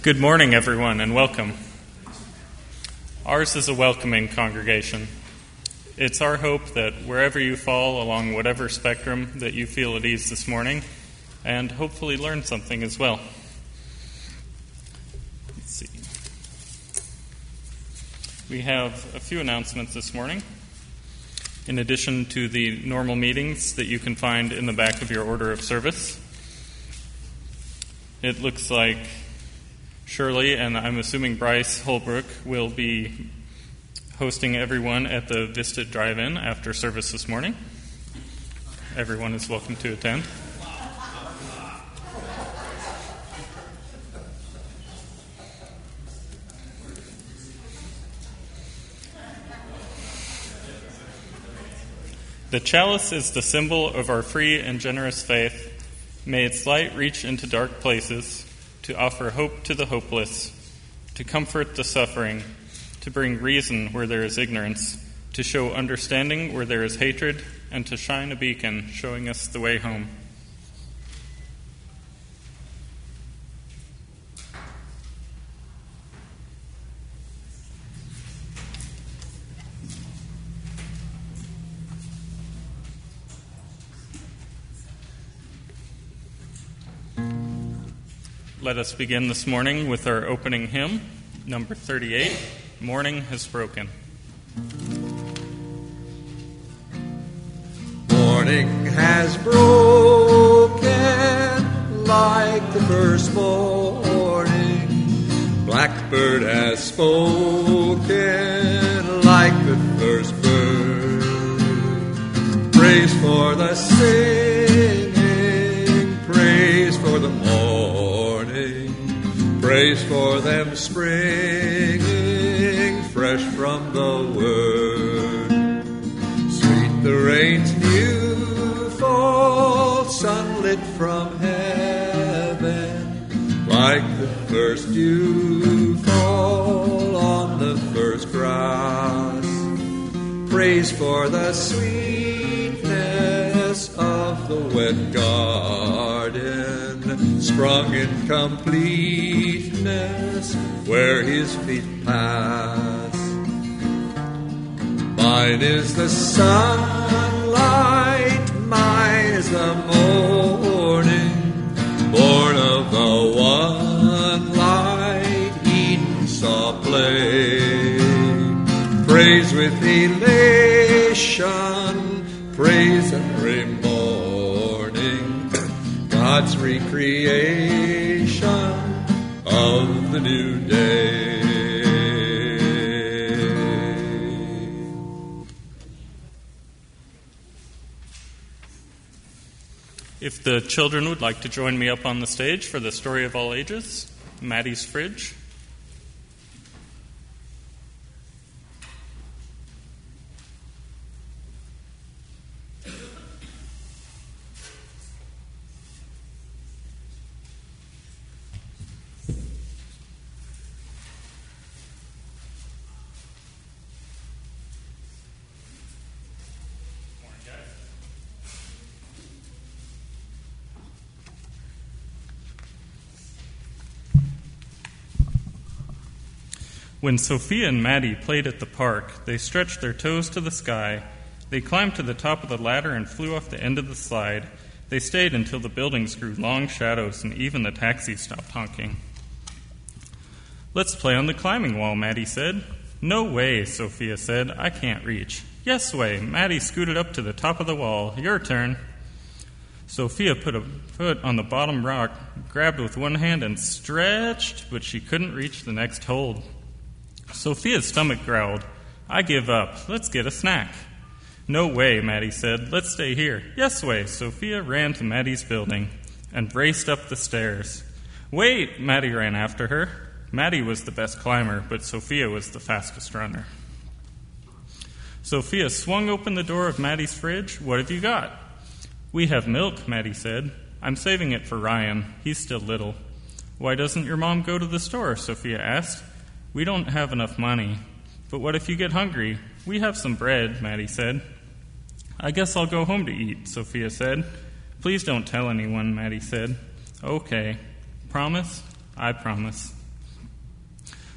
Good morning, everyone, and welcome. Ours is a welcoming congregation. It's our hope that wherever you fall along whatever spectrum that you feel at ease this morning, and hopefully learn something as well. Let's see. We have a few announcements this morning. In addition to the normal meetings that you can find in the back of your order of service, it looks like Shirley, and I'm assuming Bryce Holbrook, will be hosting everyone at the Vista Drive-In after service this morning. Everyone is welcome to attend. The chalice is the symbol of our free and generous faith. May its light reach into dark places, to offer hope to the hopeless, to comfort the suffering, to bring reason where there is ignorance, to show understanding where there is hatred, and to shine a beacon showing us the way home. Let us begin this morning with our opening hymn, number 38, Morning Has Broken. Morning has broken like the first morning. Blackbird has spoken like the first bird. Praise for the singing, praise for the morning. Praise for them springing fresh from the word. Sweet the rain's new fall, sunlit from heaven, like the first dew fall on the first grass. Praise for the sweetness of the wet garden, sprung in completeness where his feet pass. Mine is the sunlight, mine is the morning, born of the one light Eden saw play. Praise with elation, praise every morning, God's recreation of the new day. If the children would like to join me up on the stage for the story of all ages, Maddie's Fridge. When Sophia and Maddie played at the park, they stretched their toes to the sky. They climbed to the top of the ladder and flew off the end of the slide. They stayed until the buildings grew long shadows and even the taxi stopped honking. Let's play on the climbing wall, Maddie said. No way, Sophia said. I can't reach. Yes way. Maddie scooted up to the top of the wall. Your turn. Sophia put a foot on the bottom rock, grabbed with one hand and stretched, but she couldn't reach the next hold. Sophia's stomach growled. I give up. Let's get a snack. No way, Maddie said. Let's stay here. Yes way. Sophia ran to Maddie's building and raced up the stairs. Wait, Maddie ran after her. Maddie was the best climber, but Sophia was the fastest runner. Sophia swung open the door of Maddie's fridge. What have you got? We have milk, Maddie said. I'm saving it for Ryan. He's still little. Why doesn't your mom go to the store? Sophia asked. We don't have enough money. But what if you get hungry? We have some bread, Maddie said. I guess I'll go home to eat, Sophia said. Please don't tell anyone, Maddie said. Okay. Promise? I promise.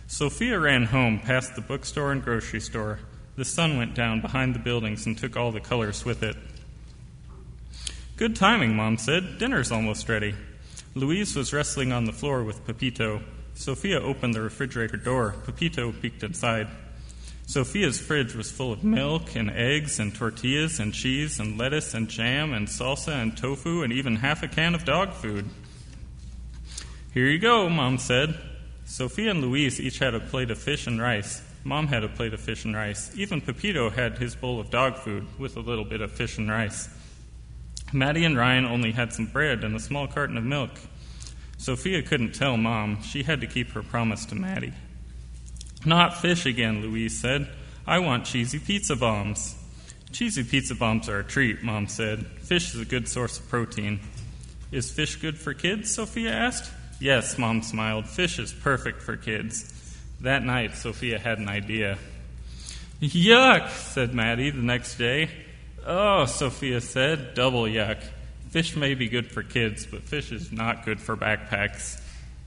Sophia ran home past the bookstore and grocery store. The sun went down behind the buildings and took all the colors with it. Good timing, Mom said. Dinner's almost ready. Louise was wrestling on the floor with Pepito. Sophia opened the refrigerator door. Pepito peeked inside. Sophia's fridge was full of milk and eggs and tortillas and cheese and lettuce and jam and salsa and tofu and even half a can of dog food. Here you go, Mom said. Sophia and Louise each had a plate of fish and rice. Mom had a plate of fish and rice. Even Pepito had his bowl of dog food with a little bit of fish and rice. Maddie and Ryan only had some bread and a small carton of milk. Sophia couldn't tell Mom. She had to keep her promise to Maddie. Not fish again, Louise said. I want cheesy pizza bombs. Cheesy pizza bombs are a treat, Mom said. Fish is a good source of protein. Is fish good for kids? Sophia asked. Yes, Mom smiled. Fish is perfect for kids. That night, Sophia had an idea. Yuck, said Maddie the next day. Oh, Sophia said, double yuck. Fish may be good for kids, but fish is not good for backpacks.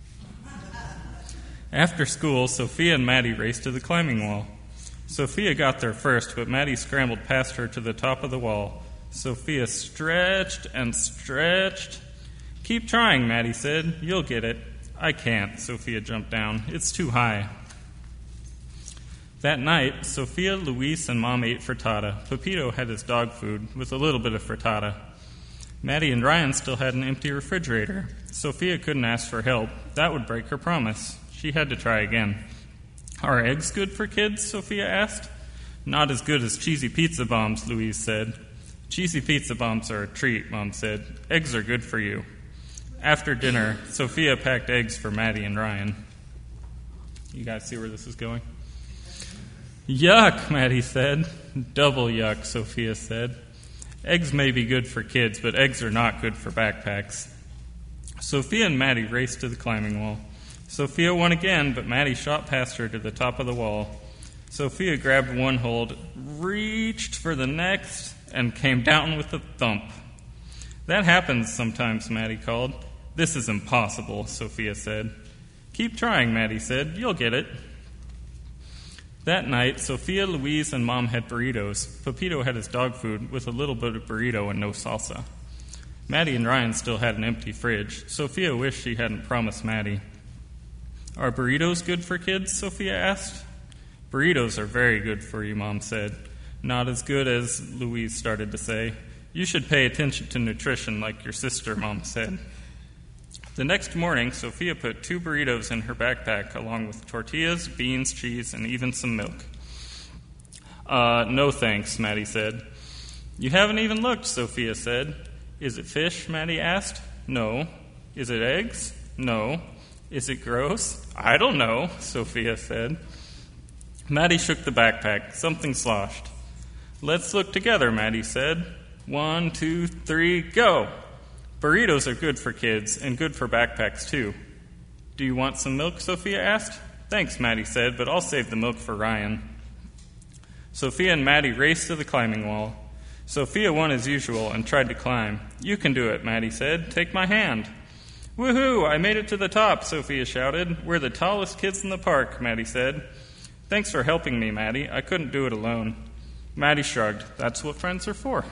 After school, Sophia and Maddie raced to the climbing wall. Sophia got there first, but Maddie scrambled past her to the top of the wall. Sophia stretched and stretched. Keep trying, Maddie said. You'll get it. I can't, Sophia jumped down. It's too high. That night, Sophia, Louise, and Mom ate frittata. Pepito had his dog food with a little bit of frittata. Maddie and Ryan still had an empty refrigerator. Sophia couldn't ask for help. That would break her promise. She had to try again. Are eggs good for kids? Sophia asked. Not as good as cheesy pizza bombs, Louise said. Cheesy pizza bombs are a treat, Mom said. Eggs are good for you. After dinner, Sophia packed eggs for Maddie and Ryan. You guys see where this is going? Yuck, Maddie said. Double yuck, Sophia said. Eggs may be good for kids, but eggs are not good for backpacks. Sophia and Maddie raced to the climbing wall. Sophia won again, but Maddie shot past her to the top of the wall. Sophia grabbed one hold, reached for the next, and came down with a thump. That happens sometimes, Maddie called. This is impossible, Sophia said. Keep trying, Maddie said. You'll get it. That night, Sophia, Louise, and Mom had burritos. Pepito had his dog food with a little bit of burrito and no salsa. Maddie and Ryan still had an empty fridge. Sophia wished she hadn't promised Maddie. Are burritos good for kids? Sophia asked. Burritos are very good for you, Mom said. Not as good as, Louise started to say. You should pay attention to nutrition like your sister, Mom said. The next morning, Sophia put 2 burritos in her backpack along with tortillas, beans, cheese, and even some milk. No thanks, Maddie said. You haven't even looked, Sophia said. Is it fish? Maddie asked. No. Is it eggs? No. Is it gross? I don't know, Sophia said. Maddie shook the backpack. Something sloshed. Let's look together, Maddie said. 1, 2, 3, go! Burritos are good for kids and good for backpacks, too. Do you want some milk? Sophia asked. Thanks, Maddie said, but I'll save the milk for Ryan. Sophia and Maddie raced to the climbing wall. Sophia won as usual and tried to climb. You can do it, Maddie said. Take my hand. Woohoo! I made it to the top, Sophia shouted. We're the tallest kids in the park, Maddie said. Thanks for helping me, Maddie. I couldn't do it alone. Maddie shrugged. That's what friends are for.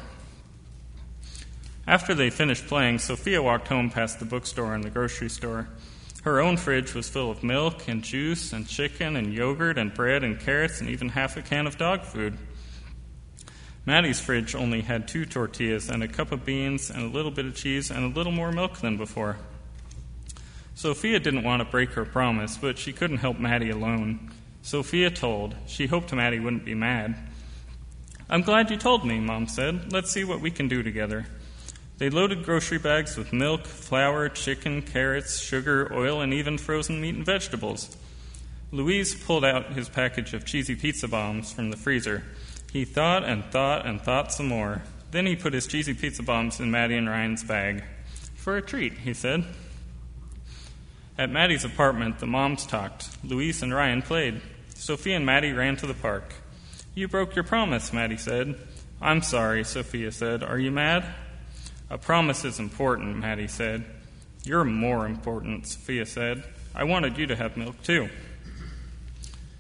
After they finished playing, Sophia walked home past the bookstore and the grocery store. Her own fridge was full of milk and juice and chicken and yogurt and bread and carrots and even half a can of dog food. Maddie's fridge only had 2 tortillas and a cup of beans and a little bit of cheese and a little more milk than before. Sophia didn't want to break her promise, but she couldn't help Maddie alone. Sophia told. She hoped Maddie wouldn't be mad. I'm glad you told me, Mom said. Let's see what we can do together. They loaded grocery bags with milk, flour, chicken, carrots, sugar, oil, and even frozen meat and vegetables. Louise pulled out his package of cheesy pizza bombs from the freezer. He thought and thought and thought some more. Then he put his cheesy pizza bombs in Maddie and Ryan's bag. For a treat, he said. At Maddie's apartment, the moms talked. Louise and Ryan played. Sophia and Maddie ran to the park. You broke your promise, Maddie said. I'm sorry, Sophia said. Are you mad? A promise is important, Maddie said. You're more important, Sophia said. I wanted you to have milk, too.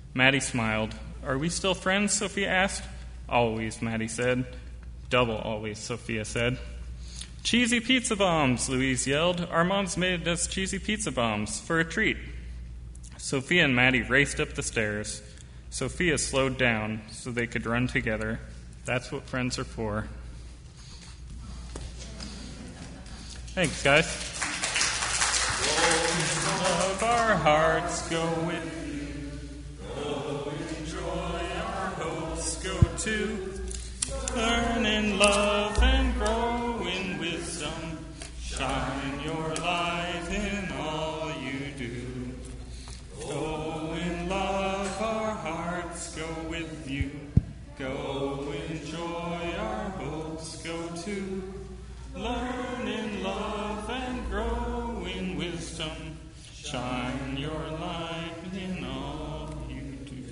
Maddie smiled. "Are we still friends?" Sophia asked. "Always," Maddie said. "Double always," Sophia said. "Cheesy pizza bombs," Louise yelled. "Our moms made us cheesy pizza bombs for a treat." Sophia and Maddie raced up the stairs. Sophia slowed down so they could run together. That's what friends are for. Thanks, guys. Love our hearts go with you. Go enjoy our hopes go too. Learn in love and grow in wisdom. Shine your light in all you do. Go in love, our hearts go with you. Go enjoy our hopes go too. Learn in love and grow in wisdom. Shine your light in all you do.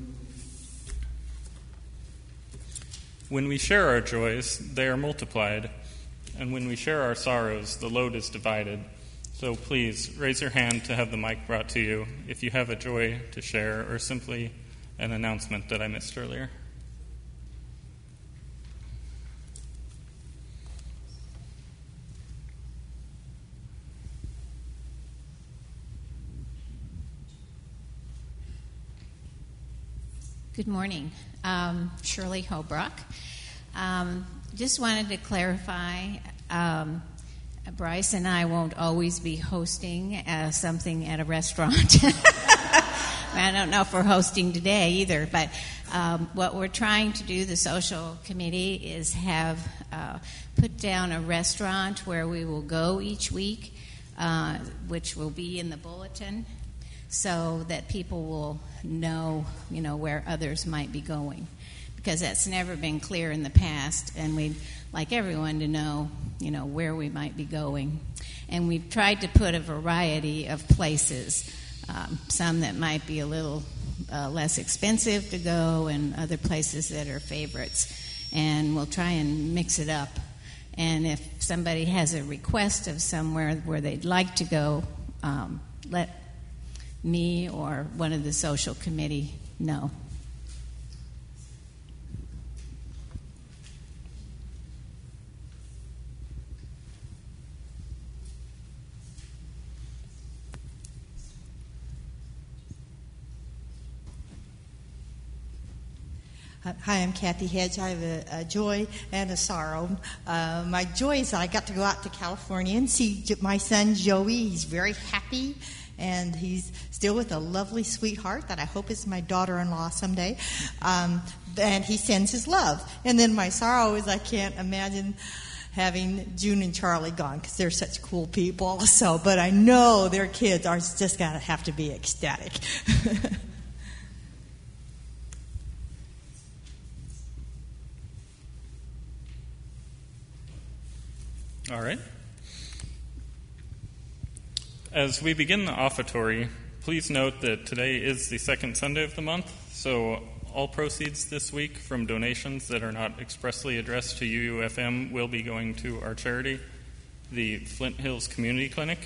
When we share our joys, they are multiplied. And when we share our sorrows, the load is divided. So please raise your hand to have the mic brought to you if you have a joy to share or simply an announcement that I missed earlier. Good morning. Shirley Hobrock. Just wanted to clarify, Bryce and I won't always be hosting something at a restaurant. I don't know if we're hosting today either, but what we're trying to do, the social committee, is have put down a restaurant where we will go each week, which will be in the bulletin, so that people will know, where others might be going. Because that's never been clear in the past, and we'd like everyone to know, where we might be going. And we've tried to put a variety of places, some that might be a little less expensive to go, and other places that are favorites. And we'll try and mix it up. And if somebody has a request of somewhere where they'd like to go, let me or one of the social committee know. Hi, I'm Kathy Hedge. I have a joy and a sorrow. My joy is that I got to go out to California and see my son Joey. He's very happy, and he's still with a lovely sweetheart that I hope is my daughter-in-law someday. And he sends his love. And then my sorrow is I can't imagine having June and Charlie gone because they're such cool people. But I know their kids are just gotta have to be ecstatic. All right. As we begin the offertory, please note that today is the second Sunday of the month, so all proceeds this week from donations that are not expressly addressed to UUFM will be going to our charity, the Flint Hills Community Clinic.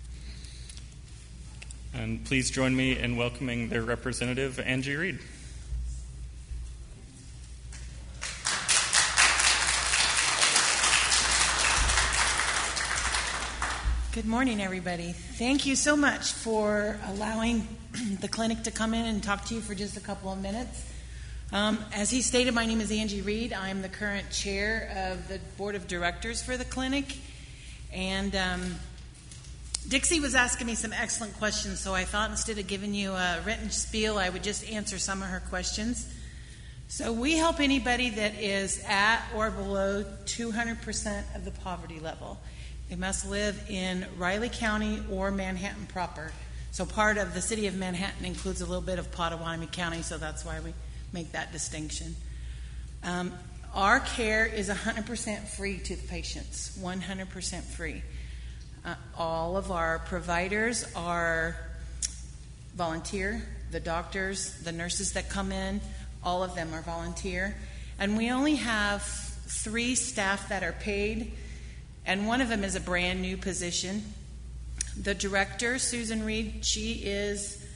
And please join me in welcoming their representative, Angie Reed. Good morning, everybody. Thank you so much for allowing the clinic to come in and talk to you for just a couple of minutes. As he stated, my name is Angie Reed. I'm the current chair of the board of directors for the clinic. And Dixie was asking me some excellent questions, so I thought instead of giving you a written spiel, I would just answer some of her questions. So we help anybody that is at or below 200% of the poverty level. They must live in Riley County or Manhattan proper. So part of the city of Manhattan includes a little bit of Potawatomi County, so that's why we make that distinction. Our care is 100% free to the patients, 100% free. All of our providers are volunteer. The doctors, the nurses that come in, all of them are volunteer. And we only have 3 staff that are paid, and one of them is a brand new position. The director, Susan Reed, she is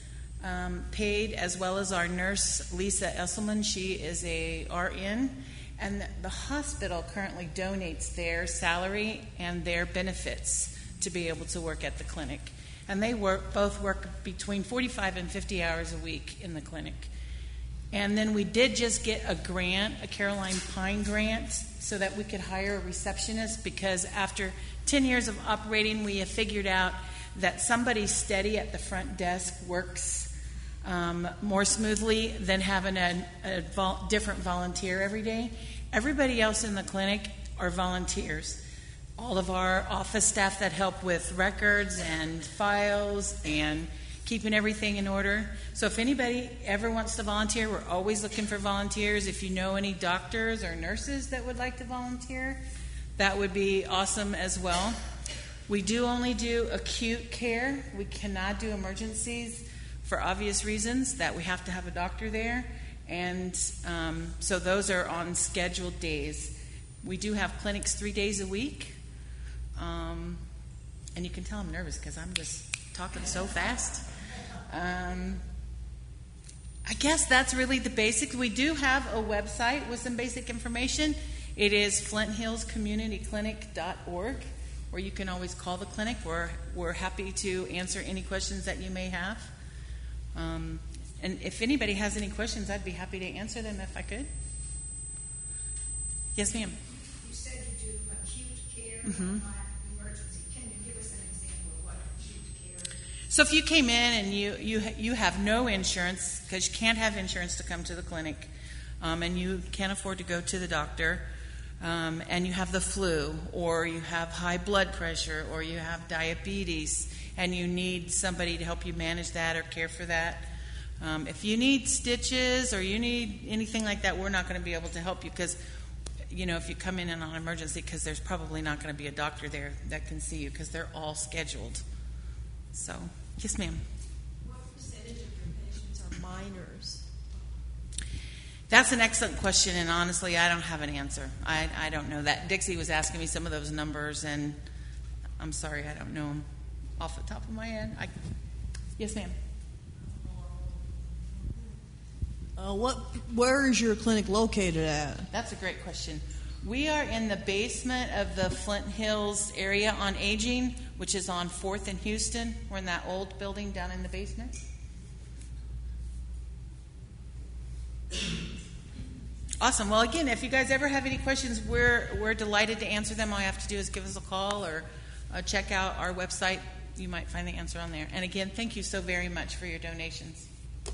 paid, as well as our nurse, Lisa Esselman. She is a RN. And the hospital currently donates their salary and their benefits to be able to work at the clinic. And they both work between 45 and 50 hours a week in the clinic. And then we did just get a grant, a Caroline Pine grant, so that we could hire a receptionist, because after 10 years of operating, we have figured out that somebody steady at the front desk works more smoothly than having a different volunteer every day. Everybody else in the clinic are volunteers. All of our office staff that help with records and files and keeping everything in order. So if anybody ever wants to volunteer, we're always looking for volunteers. If you know any doctors or nurses that would like to volunteer, that would be awesome as well. We do only do acute care. We cannot do emergencies for obvious reasons, that we have to have a doctor there. And so those are on scheduled days. We do have clinics 3 days a week. And you can tell I'm nervous because I'm just talking so fast. I guess that's really the basics. We do have a website with some basic information. It is FlintHillsCommunityClinic.org, where you can always call the clinic. We're happy to answer any questions that you may have. And if anybody has any questions, I'd be happy to answer them if I could. Yes, ma'am. You said you do acute care, Mm-hmm. not emergency. Can you give us an example of what acute care is? So if you came in and you have no insurance, because you can't have insurance to come to the clinic, and you can't afford to go to the doctor, and you have the flu, or you have high blood pressure, or you have diabetes, and you need somebody to help you manage that or care for that. If you need stitches or you need anything like that, we're not going to be able to help you, because, if you come in on an emergency, because there's probably not going to be a doctor there that can see you, because they're all scheduled. So, yes, ma'am. What percentage of your patients are minors? That's an excellent question, and honestly, I don't have an answer. I don't know that. Dixie was asking me some of those numbers, and I'm sorry, I don't know them off the top of my head. Yes, ma'am. Where is your clinic located at? That's a great question. We are in the basement of the Flint Hills Area on Aging, which is on 4th and Houston. We're in that old building down in the basement. Awesome. Well, again, if you guys ever have any questions, we're delighted to answer them. All you have to do is give us a call or check out our website. You might find the answer on there. And again, thank you so very much for your donations.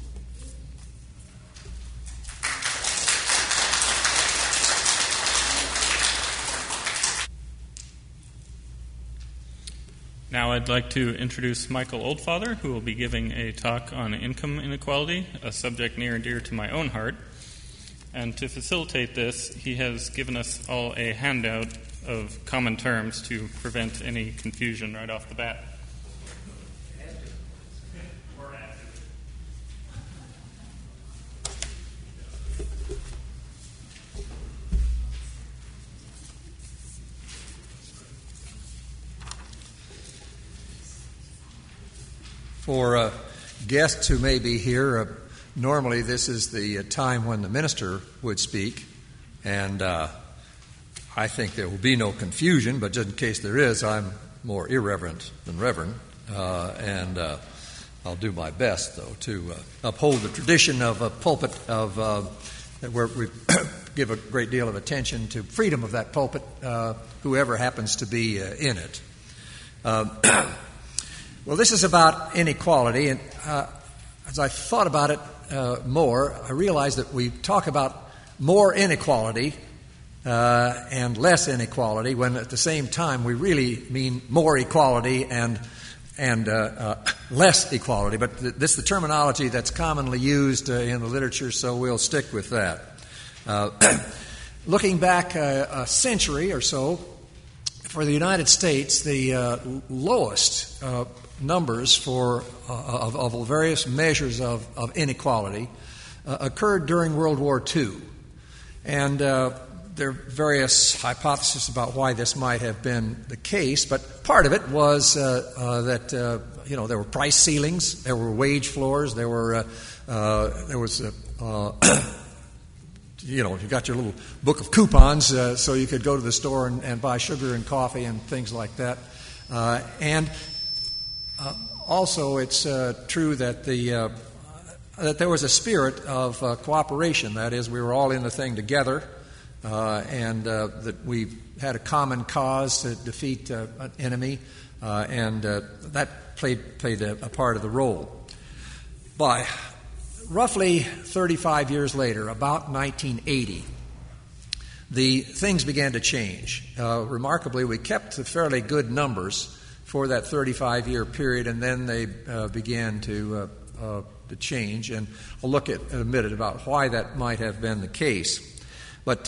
Now I'd like to introduce Michael Oldfather, who will be giving a talk on income inequality, a subject near and dear to my own heart. And to facilitate this, he has given us all a handout of common terms to prevent any confusion right off the bat. For guests who may be here, normally this is the time when the minister would speak, and I think there will be no confusion, but just in case there is, I'm more irreverent than reverend, and I'll do my best, though, to uphold the tradition of a pulpit where we give a great deal of attention to freedom of that pulpit, whoever happens to be in it. Well, this is about inequality, and as I thought about it more, I realized that we talk about more inequality and less inequality, when at the same time we really mean more equality and less equality. But this is the terminology that's commonly used in the literature, so we'll stick with that. Looking back a century or so, for the United States, the lowest numbers of various measures of inequality occurred during World War II. And there are various hypotheses about why this might have been the case, but part of it was that there were price ceilings, there were wage floors, there was you got your little book of coupons, so you could go to the store and buy sugar and coffee and things like that. Also, it's true that that there was a spirit of cooperation. That is, we were all in the thing together, and that we had a common cause to defeat an enemy, and that played a part of the role. By roughly 35 years later, about 1980, the things began to change. Remarkably, we kept the fairly good numbers for that 35-year period, and then they began to change. And I'll look at in a minute about why that might have been the case. But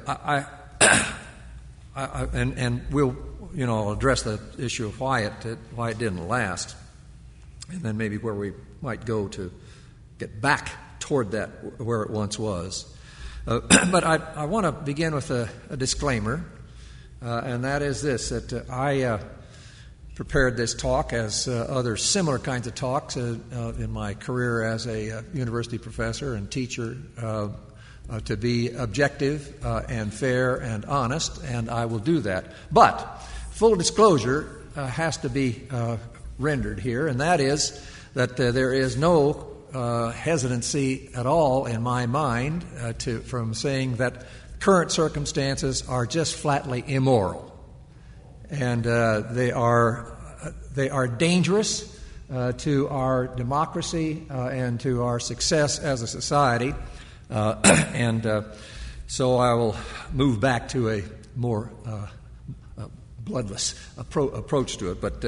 we'll address the issue of why it didn't last, and then maybe where we might go to get back toward that where it once was. But I want to begin with a disclaimer, and that is this: that I prepared this talk, as other similar kinds of talks in my career as a university professor and teacher, to be objective and fair and honest, and I will do that. But full disclosure has to be rendered here, and that is that there is no hesitancy at all in my mind from saying that current circumstances are just flatly immoral, and they are dangerous to our democracy and to our success as a society, and so I will move back to a more bloodless approach to it. But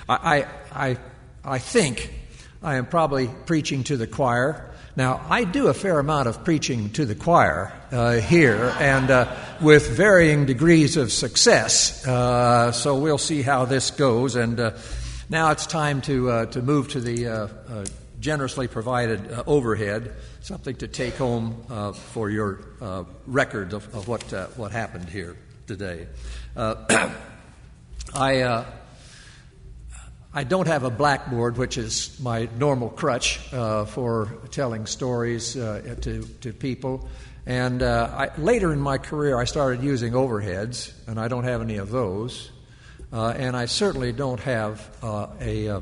I think I am probably preaching to the choir. Now, I do a fair amount of preaching to the choir here, and with varying degrees of success. So we'll see how this goes. And now it's time to move to the generously provided overhead, something to take home for your record of what happened here today. I don't have a blackboard, which is my normal crutch for telling stories to people. And later in my career, I started using overheads, and I don't have any of those. And I certainly don't have a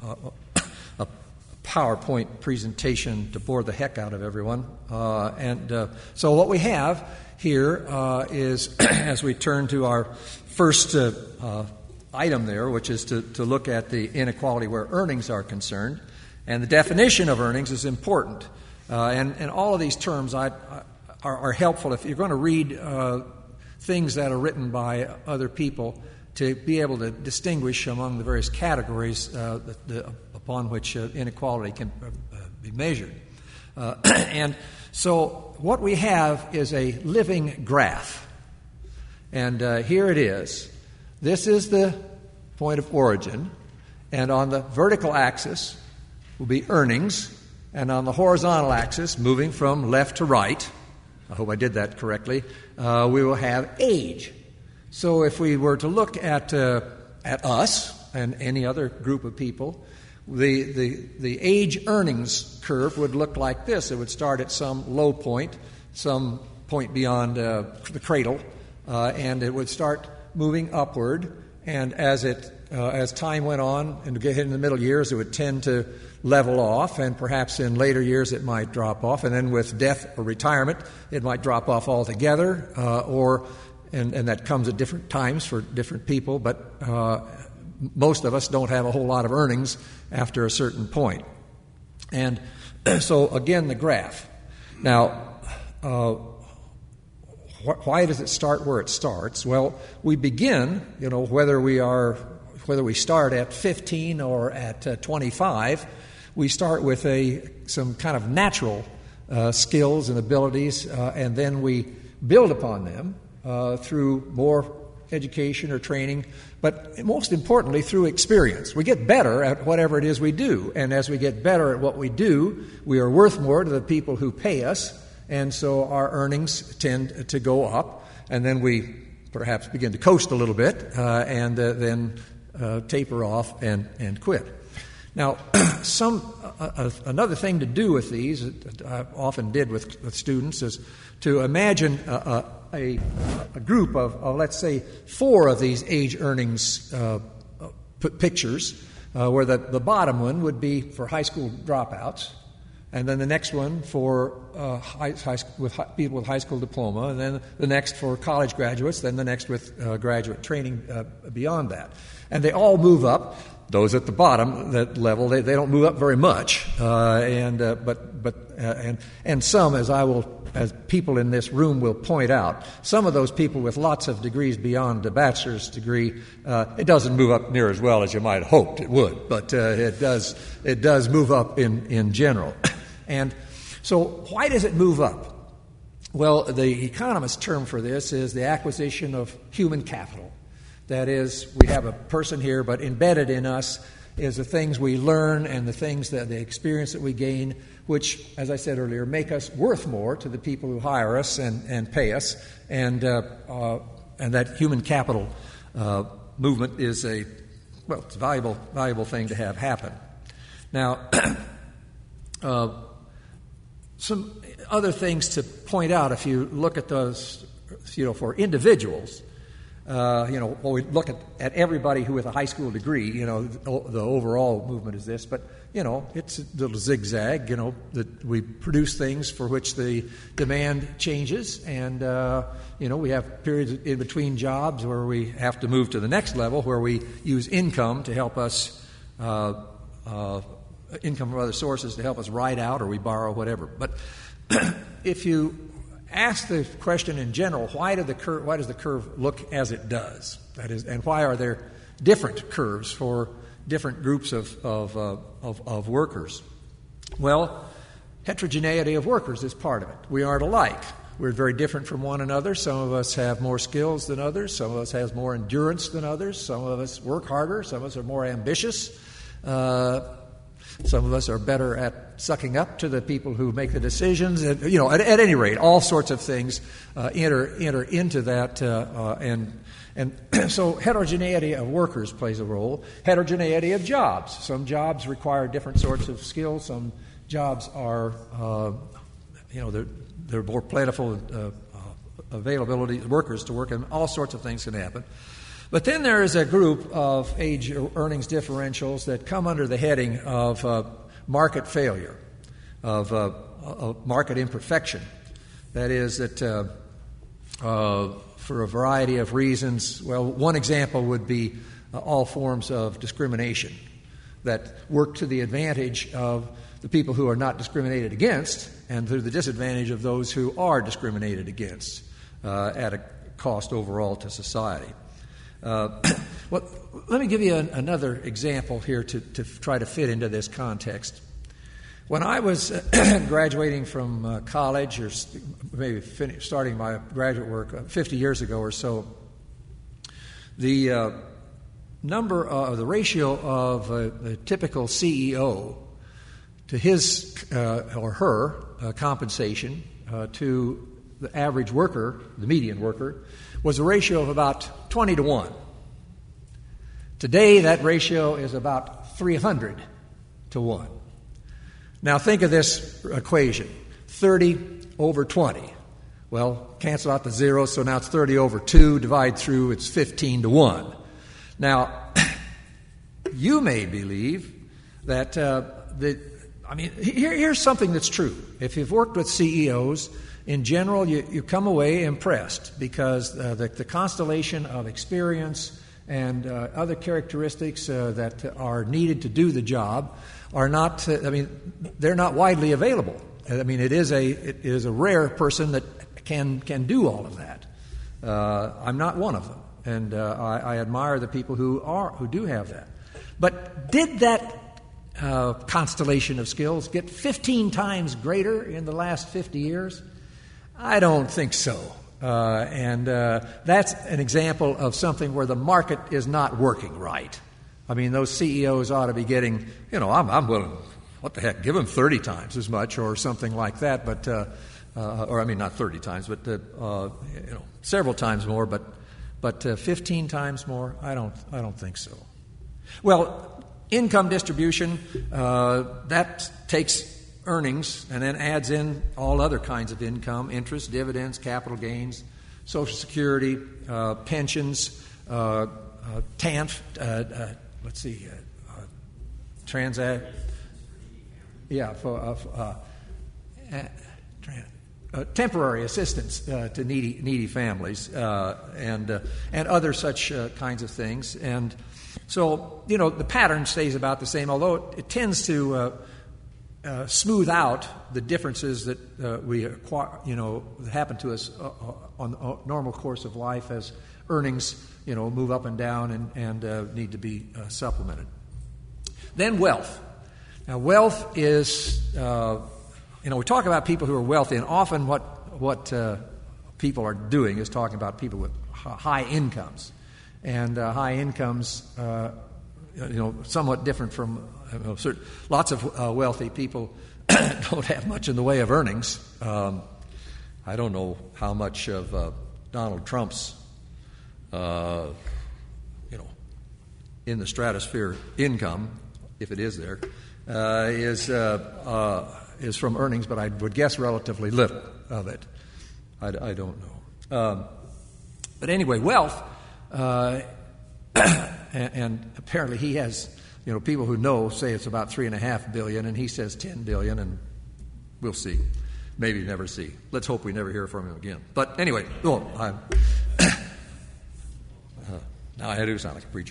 PowerPoint presentation to bore the heck out of everyone. So what we have here is, as we turn to our first item there, which is to look at the inequality where earnings are concerned. And the definition of earnings is important. And all of these terms are helpful if you're going to read things that are written by other people, to be able to distinguish among the various categories upon which inequality can be measured. And so what we have is a living graph. And here it is. This is the point of origin, and on the vertical axis will be earnings, and on the horizontal axis, moving from left to right, I hope I did that correctly, we will have age. So if we were to look at us and any other group of people, the age earnings curve would look like this. It would start at some low point, some point beyond the cradle, and it would start moving upward, and as time went on and get in the middle years, it would tend to level off, and perhaps in later years it might drop off, and then with death or retirement it might drop off altogether, and that comes at different times for different people, but most of us don't have a whole lot of earnings after a certain point. And so again, the graph. Now, why does it start where it starts? Well, we begin, whether we start at 15 or at 25, we start with some kind of natural skills and abilities, and then we build upon them through more education or training, but most importantly through experience. We get better at whatever it is we do, and as we get better at what we do, we are worth more to the people who pay us, and so our earnings tend to go up. and then we perhaps begin to coast a little bit, and then taper off and quit. Now, another thing to do with these, I often did with students, is to imagine a group of, let's say, 4 of these age earnings pictures, where the bottom one would be for high school dropouts, and then the next one for people with high school diploma, and then the next for college graduates, then the next with graduate training beyond that. And they all move up. Those at the bottom, that level, they don't move up very much, and some, as people in this room will point out, some of those people with lots of degrees beyond the bachelor's degree, it doesn't move up near as well as you might have hoped it would, but it does move up in general. And so, why does it move up? Well, the economist term for this is the acquisition of human capital. That is, we have a person here, but embedded in us is the things we learn and the experience that we gain, which, as I said earlier, make us worth more to the people who hire us and pay us, and that human capital movement is it's a valuable thing to have happen. Now, some other things to point out if you look at those, for individuals. We look at everybody who with a high school degree, the overall movement is this, but, it's a little zigzag, that we produce things for which the demand changes, and, we have periods in between jobs where we have to move to the next level, where we use income to help us, income from other sources to help us ride out, or we borrow, whatever. But if you ask the question in general, why does the curve look as it does? That is, and why are there different curves for different groups of workers? Well, heterogeneity of workers is part of it. We aren't alike. We're very different from one another. Some of us have more skills than others. Some of us have more endurance than others. Some of us work harder. Some of us are more ambitious. Some of us are better at sucking up to the people who make the decisions. At any rate, all sorts of things enter into that, and so heterogeneity of workers plays a role. Heterogeneity of jobs. Some jobs require different sorts of skills. Some jobs are, they're more plentiful availability of workers to work, and all sorts of things can happen. But then there is a group of age earnings differentials that come under the heading of market failure, of market imperfection. That is that for a variety of reasons, one example would be all forms of discrimination that work to the advantage of the people who are not discriminated against and to the disadvantage of those who are discriminated against at a cost overall to society. Let me give you another example here to try to fit into this context. When I was graduating from college, or maybe starting my graduate work 50 years ago or so, the ratio of a typical CEO to his or her compensation to the average worker, the median worker, was a ratio of about 20 to 1. Today, that ratio is about 300 to 1. Now, think of this equation, 30 over 20. Well, cancel out the zeros, so now it's 30 over 2, divide through, it's 15 to 1. Now, you may believe that, here's something that's true. If you've worked with CEOs, in general, you come away impressed because the constellation of experience and other characteristics that are needed to do the job are not. They're not widely available. It is a rare person that can do all of that. I'm not one of them, and I admire the people who do have that. But did that constellation of skills get 15 times greater in the last 50 years? I don't think so. And that's an example of something where the market is not working right. Those CEOs ought to be getting, I'm willing, what the heck, give them 30 times as much or something like that. But or I mean not 30 times, but several times more. But 15 times more, I don't think so. Well, income distribution, that takes earnings and then adds in all other kinds of income: interest, dividends, capital gains, Social Security, pensions, TANF. Let's see, temporary assistance to needy families, and other such kinds of things. And so, the pattern stays about the same, although it tends to smooth out the differences that we acquire, that happen to us on the normal course of life as earnings, move up and down and need to be supplemented. Then wealth. Now, wealth is, we talk about people who are wealthy, and often what people are doing is talking about people with high incomes. And high incomes, somewhat different from lots of wealthy people don't have much in the way of earnings. I don't know how much of Donald Trump's, in the stratosphere income, if it is there, is from earnings, but I would guess relatively little of it. I don't know. But anyway, wealth, and apparently he has, people who know say it's about $3.5 billion, and he says $10 billion, and we'll see. Maybe never see. Let's hope we never hear from him again. But anyway, now I do sound like a preacher.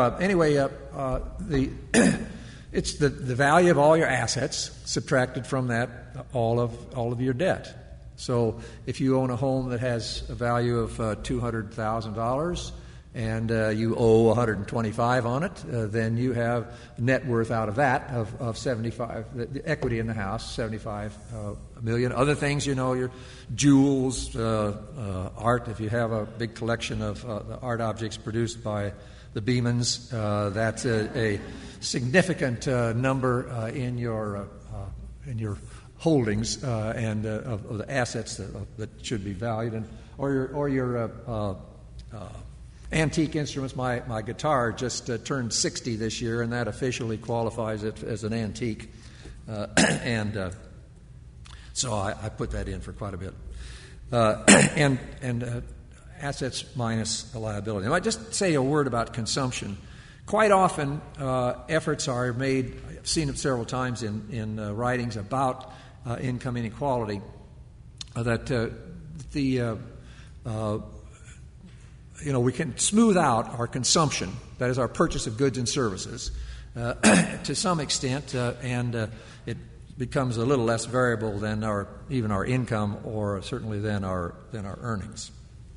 It's the value of all your assets subtracted from that all of your debt. So if you own a home that has a value of $200,000 and you owe $125 on it, then you have net worth out of that of $75. The equity in the house, $75 million. Other things, your jewels, art. If you have a big collection of the art objects produced by the Beemans, that's a significant number in your holdings and of the assets that should be valued, and or your antique instruments. My guitar just turned 60 this year, and that officially qualifies it as an antique, and so I put that in for quite a bit, and assets minus a liability. I might just say a word about consumption. Quite often, efforts are made. I've seen it several times in writings about income inequality, that we can smooth out our consumption, that is, our purchase of goods and services, to some extent, and it becomes a little less variable than even our income, or certainly than our earnings.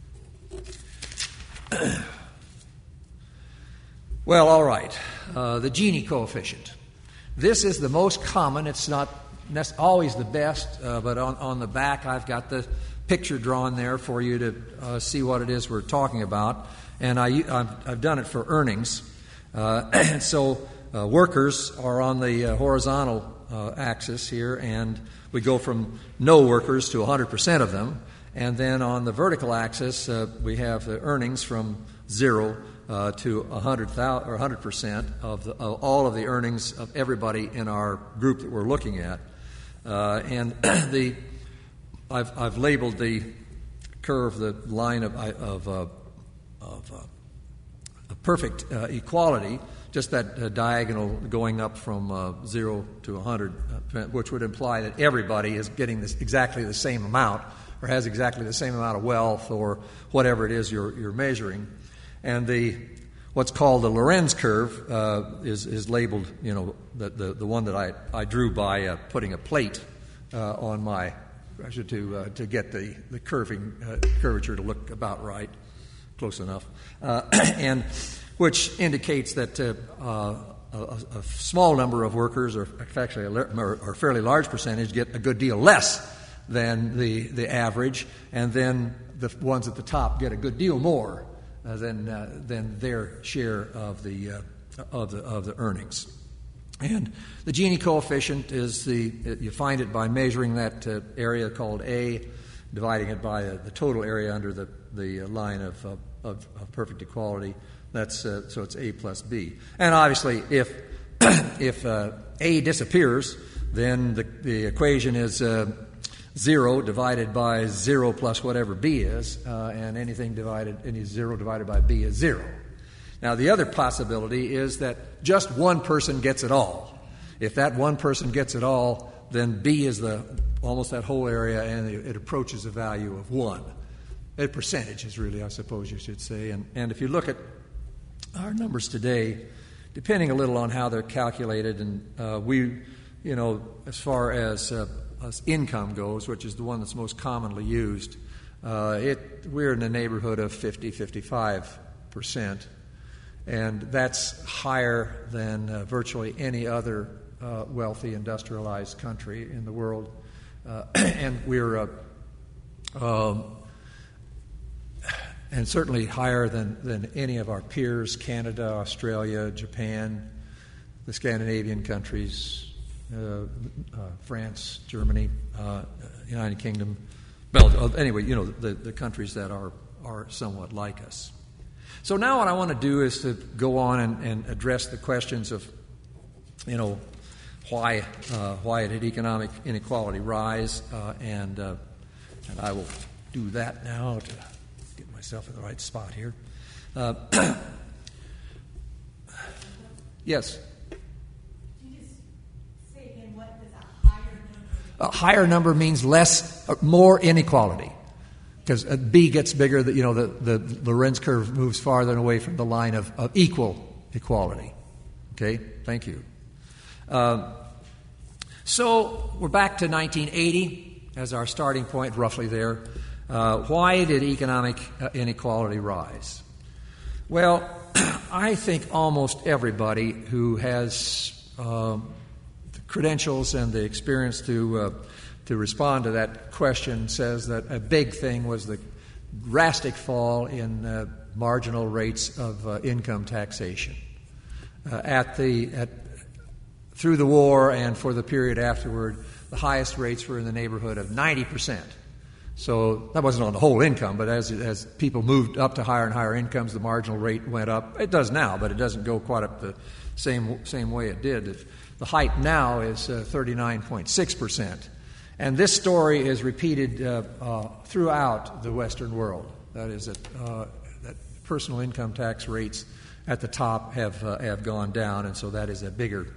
Well, all right. The Gini coefficient. This is the most common. It's not always the best, but on the back I've got the picture drawn there for you to see what it is we're talking about. And I've done it for earnings. And so workers are on the horizontal axis here, and we go from no workers to 100% of them. And then on the vertical axis, we have the earnings from 0 to 100,000 or 100% of all of the earnings of everybody in our group that we're looking at. And I've labeled the curve the line of perfect equality, just that diagonal going up from 0 to 100, which would imply that everybody is getting exactly the same amount, or has exactly the same amount of wealth, or whatever it is you're measuring. And what's called the Lorenz curve is labeled, the one that I drew by putting a plate on my pressure to get the curvature to look about right, close enough, and which indicates that a small number of workers, or actually a fairly large percentage, get a good deal less than the average, and then the ones at the top get a good deal more than their share of the earnings. And the Gini coefficient is you find it by measuring that area called A, dividing it by the total area under the line of perfect equality. That's so it's A plus B. And obviously, if A disappears, then the equation is 0 divided by 0 plus whatever B is, and any 0 divided by B is 0. Now, the other possibility is that just one person gets it all. If that one person gets it all, then B is almost that whole area, and it approaches a value of 1. A percentage is really, I suppose you should say. And if you look at our numbers today, depending a little on how they're calculated, and we, as far as income goes, which is the one that's most commonly used, we're in the neighborhood of 50-55%. And that's higher than virtually any other wealthy industrialized country in the world. And we're and certainly higher than any of our peers: Canada, Australia, Japan, the Scandinavian countries, France, Germany, United Kingdom, Belgium. Anyway, the countries that are somewhat like us. So now what I want to do is to go on and address the questions of, why did economic inequality rise, and I will do that now to get myself in the right spot here. Yes? Can you just say again, what does a higher number mean? A higher number means more inequality. Because B gets bigger, the Lorenz curve moves farther and away from the line of equal equality. Okay, thank you. So we're back to 1980 as our starting point, roughly there. Why did economic inequality rise? Well, I think almost everybody who has the credentials and the experience to respond to that question says that a big thing was the drastic fall in marginal rates of income taxation. Through the war and for the period afterward, the highest rates were in the neighborhood of 90%. So that wasn't on the whole income, but as people moved up to higher and higher incomes, the marginal rate went up. It does now, but it doesn't go quite up the same way it did. The height now is 39.6%. And this story is repeated throughout the Western world. That is, that personal income tax rates at the top have gone down, and so that is a biggest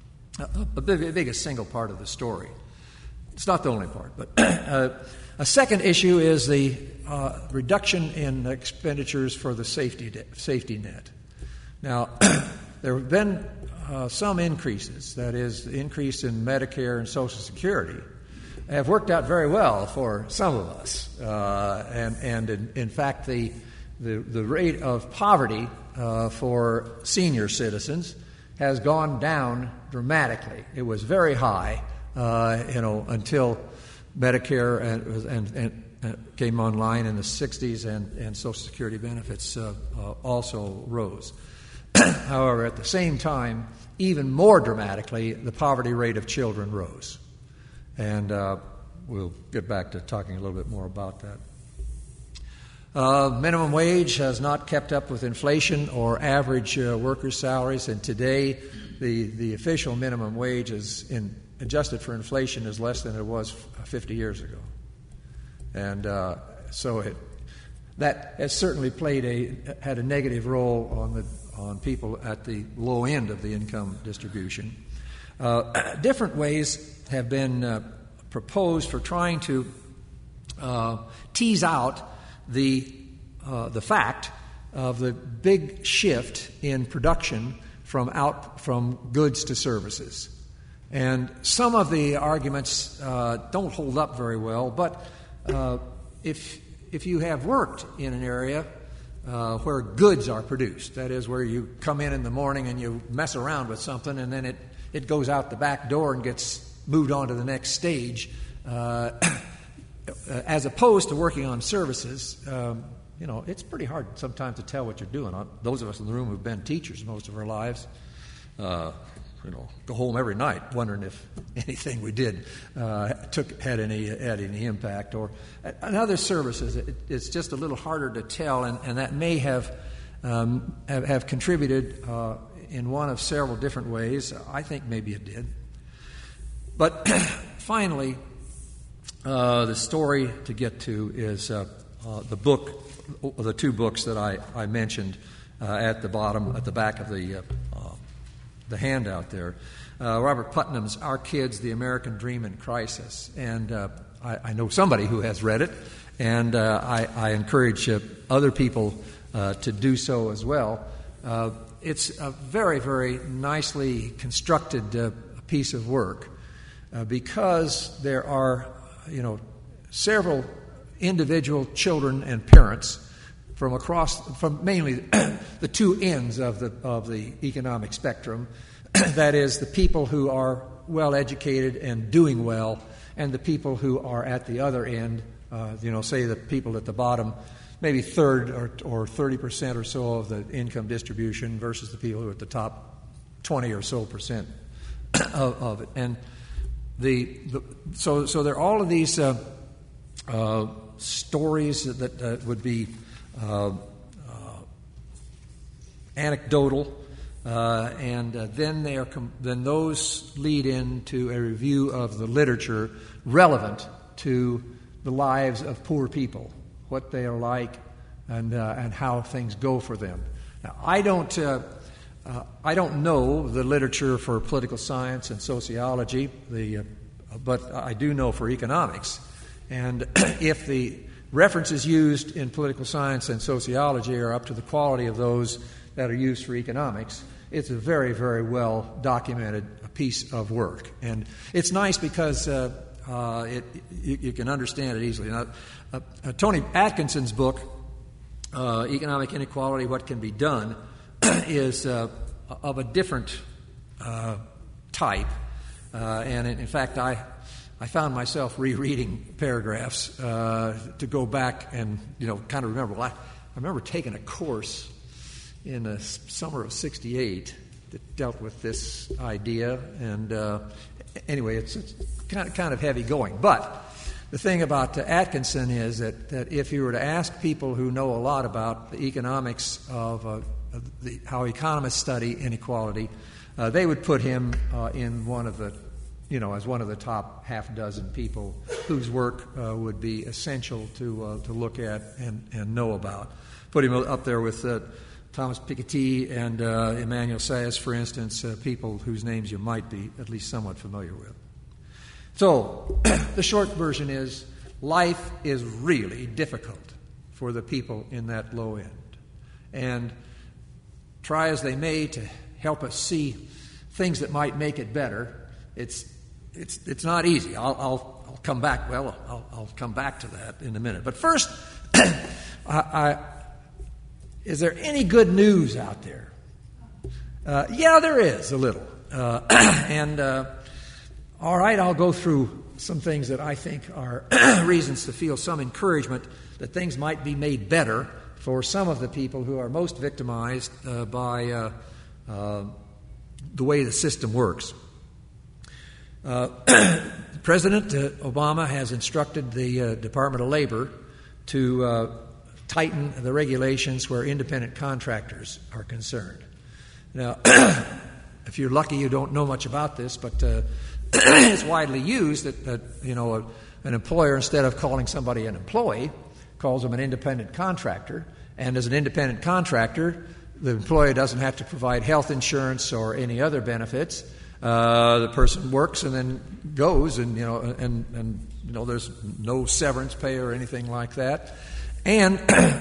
single part of the story. It's not the only part, but a second issue is the reduction in expenditures for the safety net. Now, there have been some increases. That is, the increase in Medicare and Social Security have worked out very well for some of us, and in fact, the rate of poverty for senior citizens has gone down dramatically. It was very high, until Medicare and came online in the 60s, and Social Security benefits also rose. However, at the same time, even more dramatically, the poverty rate of children rose. And we'll get back to talking a little bit more about that. Minimum wage has not kept up with inflation or average workers' salaries, and today the official minimum wage is adjusted for inflation is less than it was 50 years ago. And so that has certainly had a negative role on people at the low end of the income distribution. Different ways have been proposed for trying to tease out the fact of the big shift in production from goods to services. And some of the arguments don't hold up very well, but if you have worked in an area where goods are produced, that is, where you come in the morning and you mess around with something and then it goes out the back door and gets moved on to the next stage, as opposed to working on services, it's pretty hard sometimes to tell what you're doing. Those of us in the room who've been teachers most of our lives, go home every night wondering if anything we did had any impact. Or in other services, it's just a little harder to tell, and that may have contributed in one of several different ways. I think maybe it did. But finally, the story to get to is the two books that I mentioned at the back of the handout there. Robert Putnam's Our Kids, the American Dream in Crisis. And I know somebody who has read it, and I encourage other people to do so as well. It's a very, very nicely constructed piece of work because there are, several individual children and parents from mainly the two ends of the economic spectrum. That is, the people who are well educated and doing well, and the people who are at the other end. Say the people at the bottom, maybe third or 30% or so of the income distribution, versus the people who are at the top 20 or so percent of it. And so there are all of these stories that would be anecdotal, and then those lead into a review of the literature relevant to the lives of poor people, what they are like, and how things go for them. Now, I don't know the literature for political science and sociology, but I do know for economics. And if the references used in political science and sociology are up to the quality of those that are used for economics, it's a very, very well documented piece of work. And it's nice because you can understand it easily. Now, Tony Atkinson's book, Economic Inequality, What Can Be Done, is of a different type. And in fact, I found myself rereading paragraphs to go back and kind of remember. Well, I remember taking a course in the summer of '68 that dealt with this idea, and anyway, it's kind of heavy going. But the thing about Atkinson is that if you were to ask people who know a lot about the economics of how economists study inequality, they would put him in one of the as one of the top half dozen people whose work would be essential to look at and know about. Put him up there with Thomas Piketty and Emmanuel Saez, for instance, people whose names you might be at least somewhat familiar with. So the short version is life is really difficult for the people in that low end. And try as they may to help us see things that might make it better, it's not easy. I'll come back. Well, I'll come back to that in a minute. But first, is there any good news out there? Yeah, there is a little. And all right, I'll go through some things that I think are reasons to feel some encouragement that things might be made better for some of the people who are most victimized by the way the system works. President Obama has instructed the Department of Labor to tighten the regulations where independent contractors are concerned. Now, if you're lucky, you don't know much about this, but it's widely used that an employer, instead of calling somebody an employee, calls them an independent contractor. And as an independent contractor, the employer doesn't have to provide health insurance or any other benefits. The person works and then goes, and there's no severance pay or anything like that. And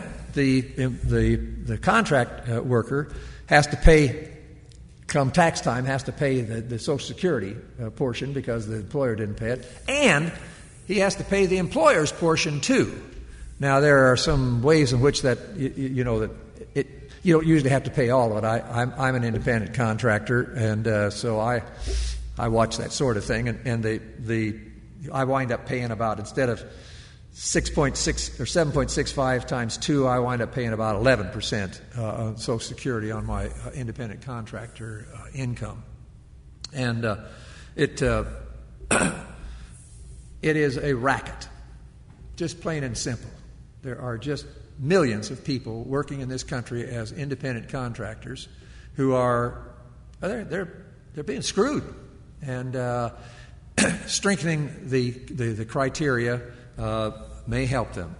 the contract worker has to pay, come tax time, has to pay the Social Security portion because the employer didn't pay it, and he has to pay the employer's portion too. Now there are some ways in which that you don't usually have to pay all of it. I'm an independent contractor, and so I watch that sort of thing, and I wind up paying about, instead of 6.6 or 7.65 times 2, I wind up paying about 11% on Social Security on my independent contractor income. And it is a racket, just plain and simple. There are just millions of people working in this country as independent contractors who are they're being screwed, and strengthening the criteria may help them.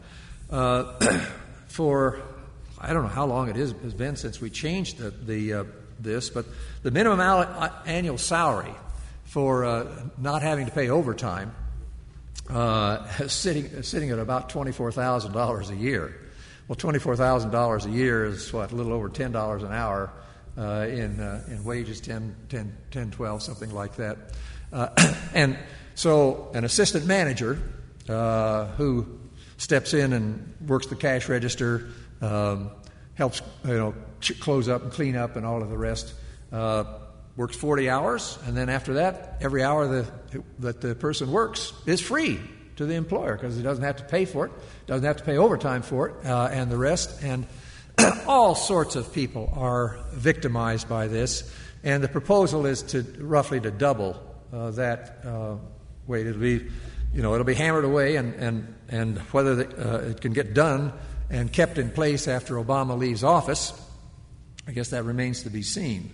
For I don't know how long it has been since we changed this, but the minimum annual salary for not having to pay overtime is sitting at about $24,000 a year. Well, $24,000 a year is a little over $10 an hour in wages, 10, 12, something like that. And so an assistant manager who steps in and works the cash register, helps close up and clean up and all of the rest, works 40 hours, and then after that, every hour that the person works is free to the employer because he doesn't have to pay for it, doesn't have to pay overtime for it, and the rest. And all sorts of people are victimized by this, and the proposal is to roughly double that weight. It'll be hammered away, and whether it can get done and kept in place after Obama leaves office, I guess that remains to be seen.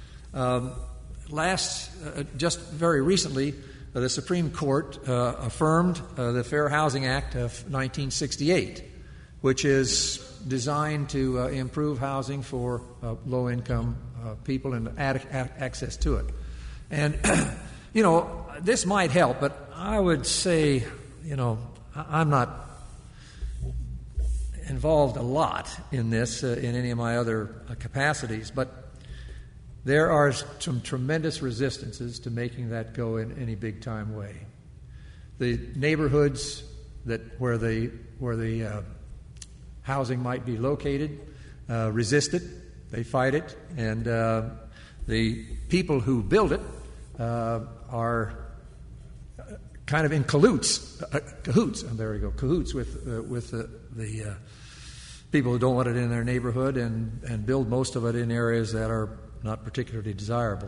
Just very recently, the Supreme Court affirmed the Fair Housing Act of 1968, which is designed to improve housing for low-income people and access to it. And, this might help, but I would say, I'm not involved a lot in this in any of my other capacities, but there are some tremendous resistances to making that go in any big-time way. The neighborhoods where the housing might be located resist it. They fight it, and the people who build it are kind of in cahoots. There we go, cahoots with the people who don't want it in their neighborhood and build most of it in areas that are not particularly desirable.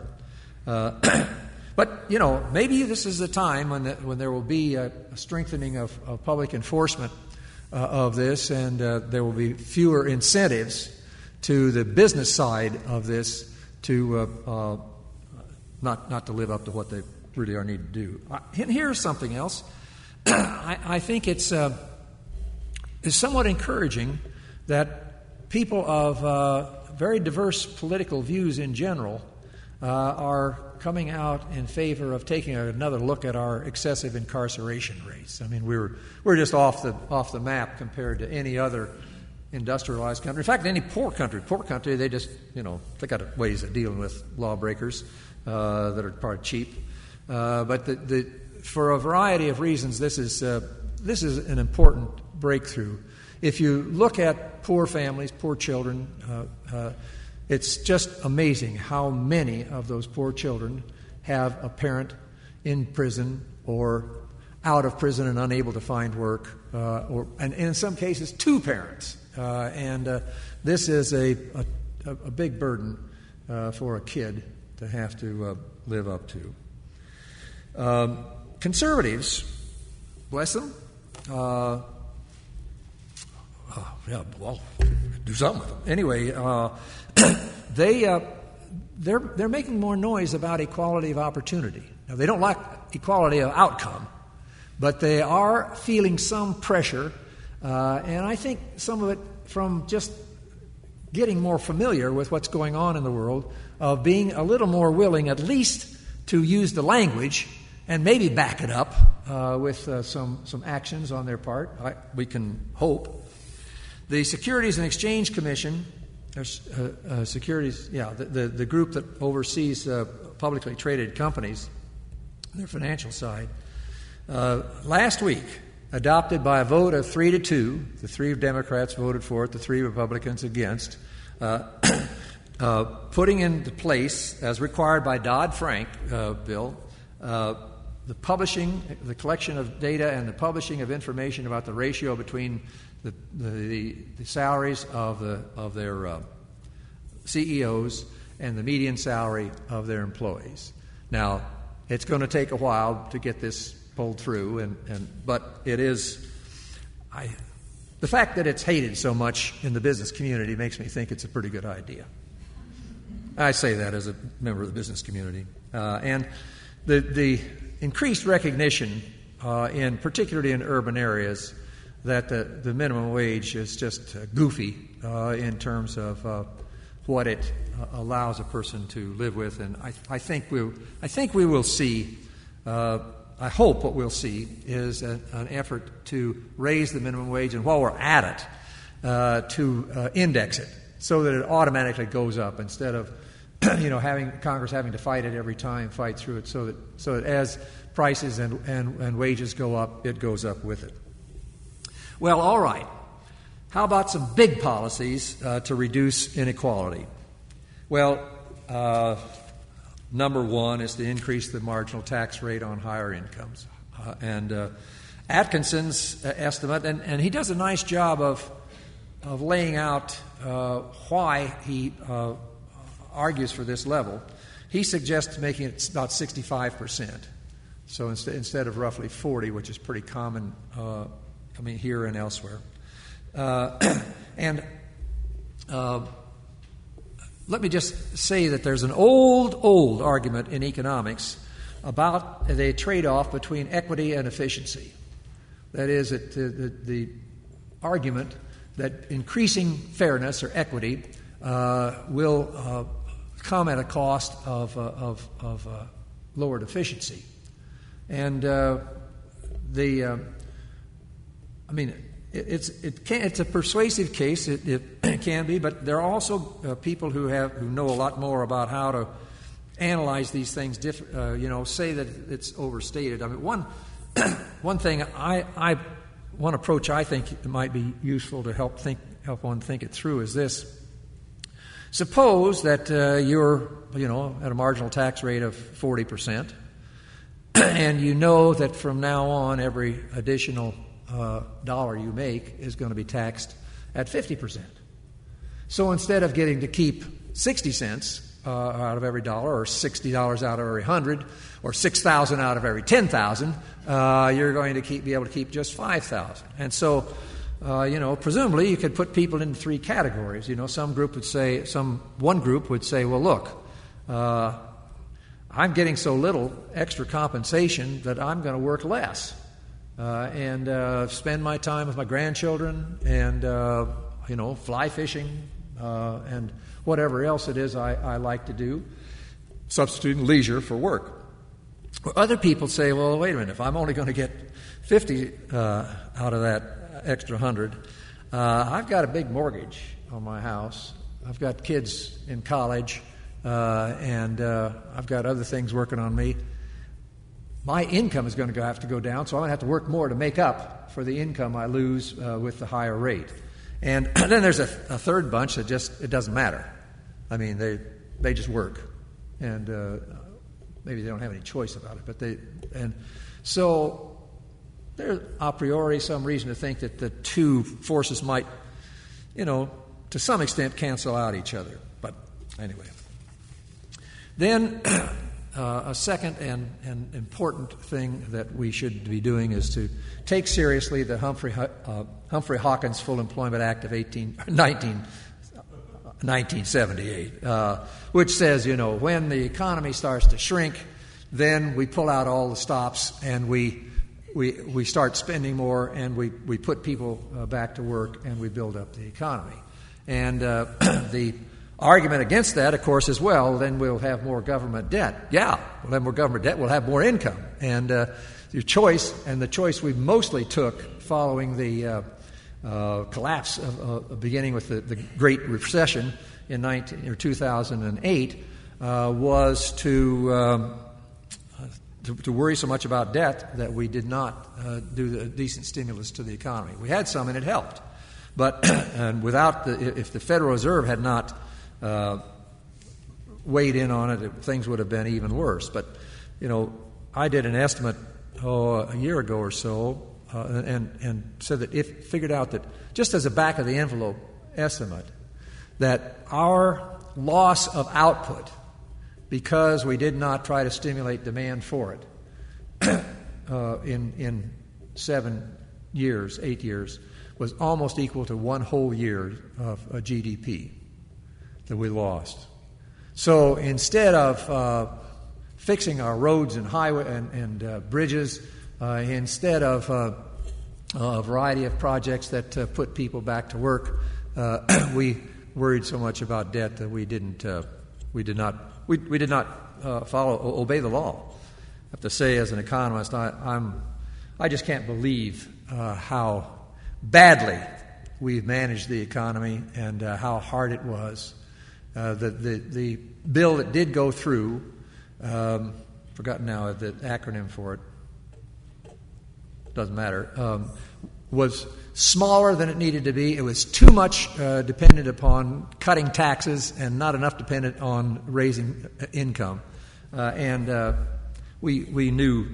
But, maybe this is the time when there will be a strengthening of public enforcement of this, and there will be fewer incentives to the business side of this to not to live up to what they really are need to do. And here's something else. I think it's somewhat encouraging that people of very diverse political views in general are coming out in favor of taking another look at our excessive incarceration rates. I mean, we're just off the map compared to any other industrialized country. In fact, any poor country, they just they got ways of dealing with lawbreakers that are probably cheap. But for a variety of reasons, this is an important breakthrough. If you look at poor families, poor children, it's just amazing how many of those poor children have a parent in prison or out of prison and unable to find work, and in some cases, two parents. And this is a big burden for a kid to have to live up to. Conservatives, bless them, do something with them. Anyway, they're making more noise about equality of opportunity. Now, they don't like equality of outcome, but they are feeling some pressure, and I think some of it from just getting more familiar with what's going on in the world, of being a little more willing at least to use the language and maybe back it up with some actions on their part. We can hope. The Securities and Exchange Commission, the group that oversees publicly traded companies, their financial side, last week adopted by a vote of 3-2, the 3 Democrats voted for it, the 3 Republicans against, putting into place, as required by Dodd-Frank bill, the collection of data and the publishing of information about the ratio between the salaries of their CEOs and the median salary of their employees. Now, it's going to take a while to get this pulled through, but it is. The fact that it's hated so much in the business community makes me think it's a pretty good idea. I say that as a member of the business community. And the increased recognition, particularly in urban areas, that the minimum wage is just goofy in terms of what it allows a person to live with. And I think we will see. I hope what we'll see is an effort to raise the minimum wage, and while we're at it, to index it so that it automatically goes up instead of having Congress having to fight it every time, fight through it, so that as prices and wages go up, it goes up with it. Well, all right. How about some big policies to reduce inequality? Well, number one is to increase the marginal tax rate on higher incomes. And Atkinson's estimate, and he does a nice job of laying out why he argues for this level. He suggests making it about 65%. So instead of roughly 40, which is pretty common, here and elsewhere. Let me just say that there's an old argument in economics about the trade-off between equity and efficiency. That is, the argument that increasing fairness or equity will come at a cost of lowered efficiency. And it's a persuasive case. It can be, but there are also people who know a lot more about how to analyze these things. Say that it's overstated. One approach I think might be useful to help one think it through is this: suppose that you're at a marginal tax rate of 40%, and you know that from now on every additional dollar you make is going to be taxed at 50%. So instead of getting to keep 60 cents out of every dollar, or $60 out of every 100, or 6,000 out of every 10,000, you're going to be able to keep just 5,000. And so, presumably you could put people into three categories. One group would say, well, look, I'm getting so little extra compensation that I'm going to work less. And spend my time with my grandchildren and, fly fishing and whatever else it is I like to do, substituting leisure for work. Other people say, well, wait a minute, if I'm only going to get 50 out of that extra 100, I've got a big mortgage on my house. I've got kids in college, and I've got other things working on me. My income is going to have to go down, so I'm going to have to work more to make up for the income I lose with the higher rate. And then there's a third bunch that it doesn't matter. They just work, and maybe they don't have any choice about it. So there's a priori some reason to think that the two forces might, to some extent cancel out each other. But anyway, then. A second and important thing that we should be doing is to take seriously the Humphrey-Hawkins Full Employment Act of 1978, which says, when the economy starts to shrink, then we pull out all the stops and we start spending more, and we put people back to work, and we build up the economy. And the argument against that, of course, is, well, then we'll have more government debt. Yeah, we'll have more government debt, we'll have more income. And your choice, and the choice we mostly took following the collapse beginning with the Great Recession in 2008, was to worry so much about debt that we did not do the decent stimulus to the economy. We had some, and it helped. But and if the Federal Reserve had not weighed in on it, things would have been even worse. But, I did an estimate a year ago or so, and said that figured out that just as a back of the envelope estimate, that our loss of output because we did not try to stimulate demand for it in 7 years, 8 years, was almost equal to one whole year of GDP that we lost. So instead of fixing our roads and highway and bridges, instead of a variety of projects that put people back to work, we worried so much about debt that we did not obey the law. I have to say, as an economist, I just can't believe how badly we've managed the economy and how hard it was. The bill that did go through, forgotten now the acronym for it, doesn't matter, was smaller than it needed to be. It was too much dependent upon cutting taxes and not enough dependent on raising income. And we knew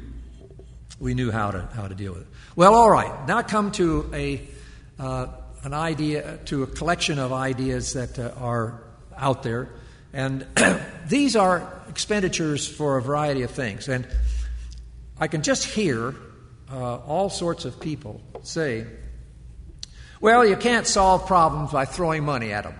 how to deal with it. Well, all right. Now come to an idea, to a collection of ideas that are out there, and these are expenditures for a variety of things. And I can just hear all sorts of people say, well, you can't solve problems by throwing money at them.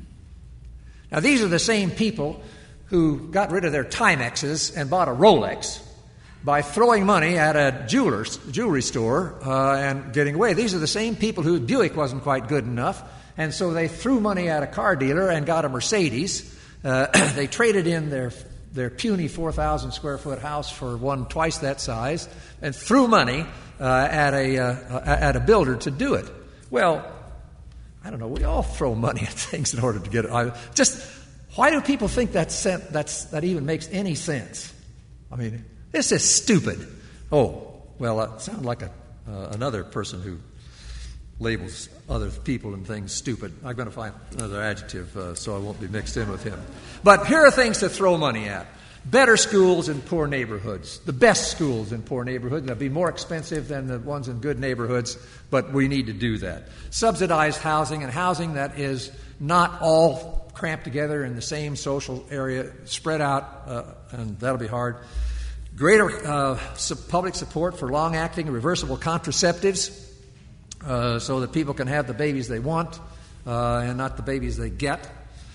Now, these are the same people who got rid of their Timexes and bought a Rolex by throwing money at a jewelry store and getting away. These are the same people who Buick wasn't quite good enough, and so they threw money at a car dealer and got a Mercedes. They traded in their puny 4,000 square foot house for one twice that size and threw money at a builder to do it. Well, I don't know. We all throw money at things in order to get it. Just why do people think that even makes any sense? I mean, this is stupid. Oh, well, it sounds like another person who labels other people and things stupid. I'm going to find another adjective so I won't be mixed in with him. But here are things to throw money at. Better schools in poor neighborhoods. The best schools in poor neighborhoods. They'll be more expensive than the ones in good neighborhoods, but we need to do that. Subsidized housing, and housing that is not all cramped together in the same social area, spread out, and that'll be hard. Greater public support for long-acting reversible contraceptives so that people can have the babies they want and not the babies they get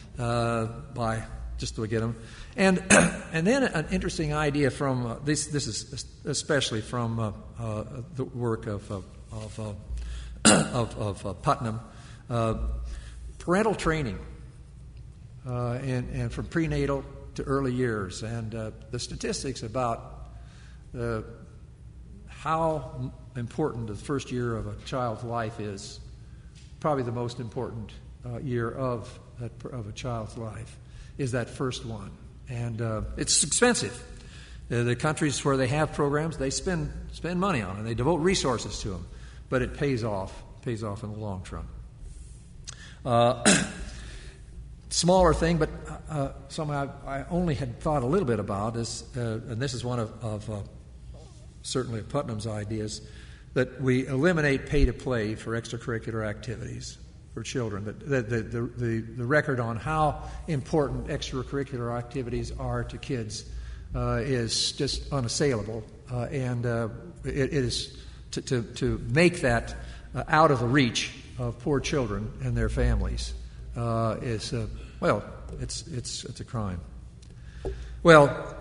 by just to get them. And then an interesting idea from this is especially from the work of Putnam, parental training, and from prenatal to early years, and the statistics about how important the first year of a child's life is, probably the most important year of a child's life, is that first one. And it's expensive. The countries where they have programs, they spend money on it. They devote resources to them. But it pays off in the long run. Smaller thing, but something I only had thought a little bit about is, and this is one of certainly Putnam's ideas, that we eliminate pay-to-play for extracurricular activities for children. The record on how important extracurricular activities are to kids is just unassailable, and it is to make that out of the reach of poor children and their families is it's a crime. Well,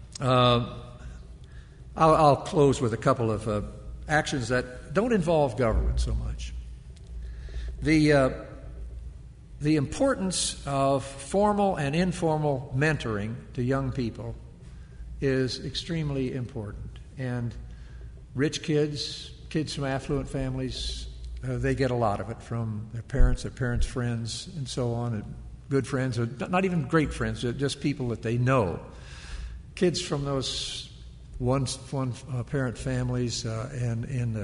I'll close with a couple of actions that don't involve government so much. The importance of formal and informal mentoring to young people is extremely important. And rich kids from affluent families, they get a lot of it from their parents' friends, and so on, and good friends, or not even great friends, just people that they know. Kids from those one-parent families and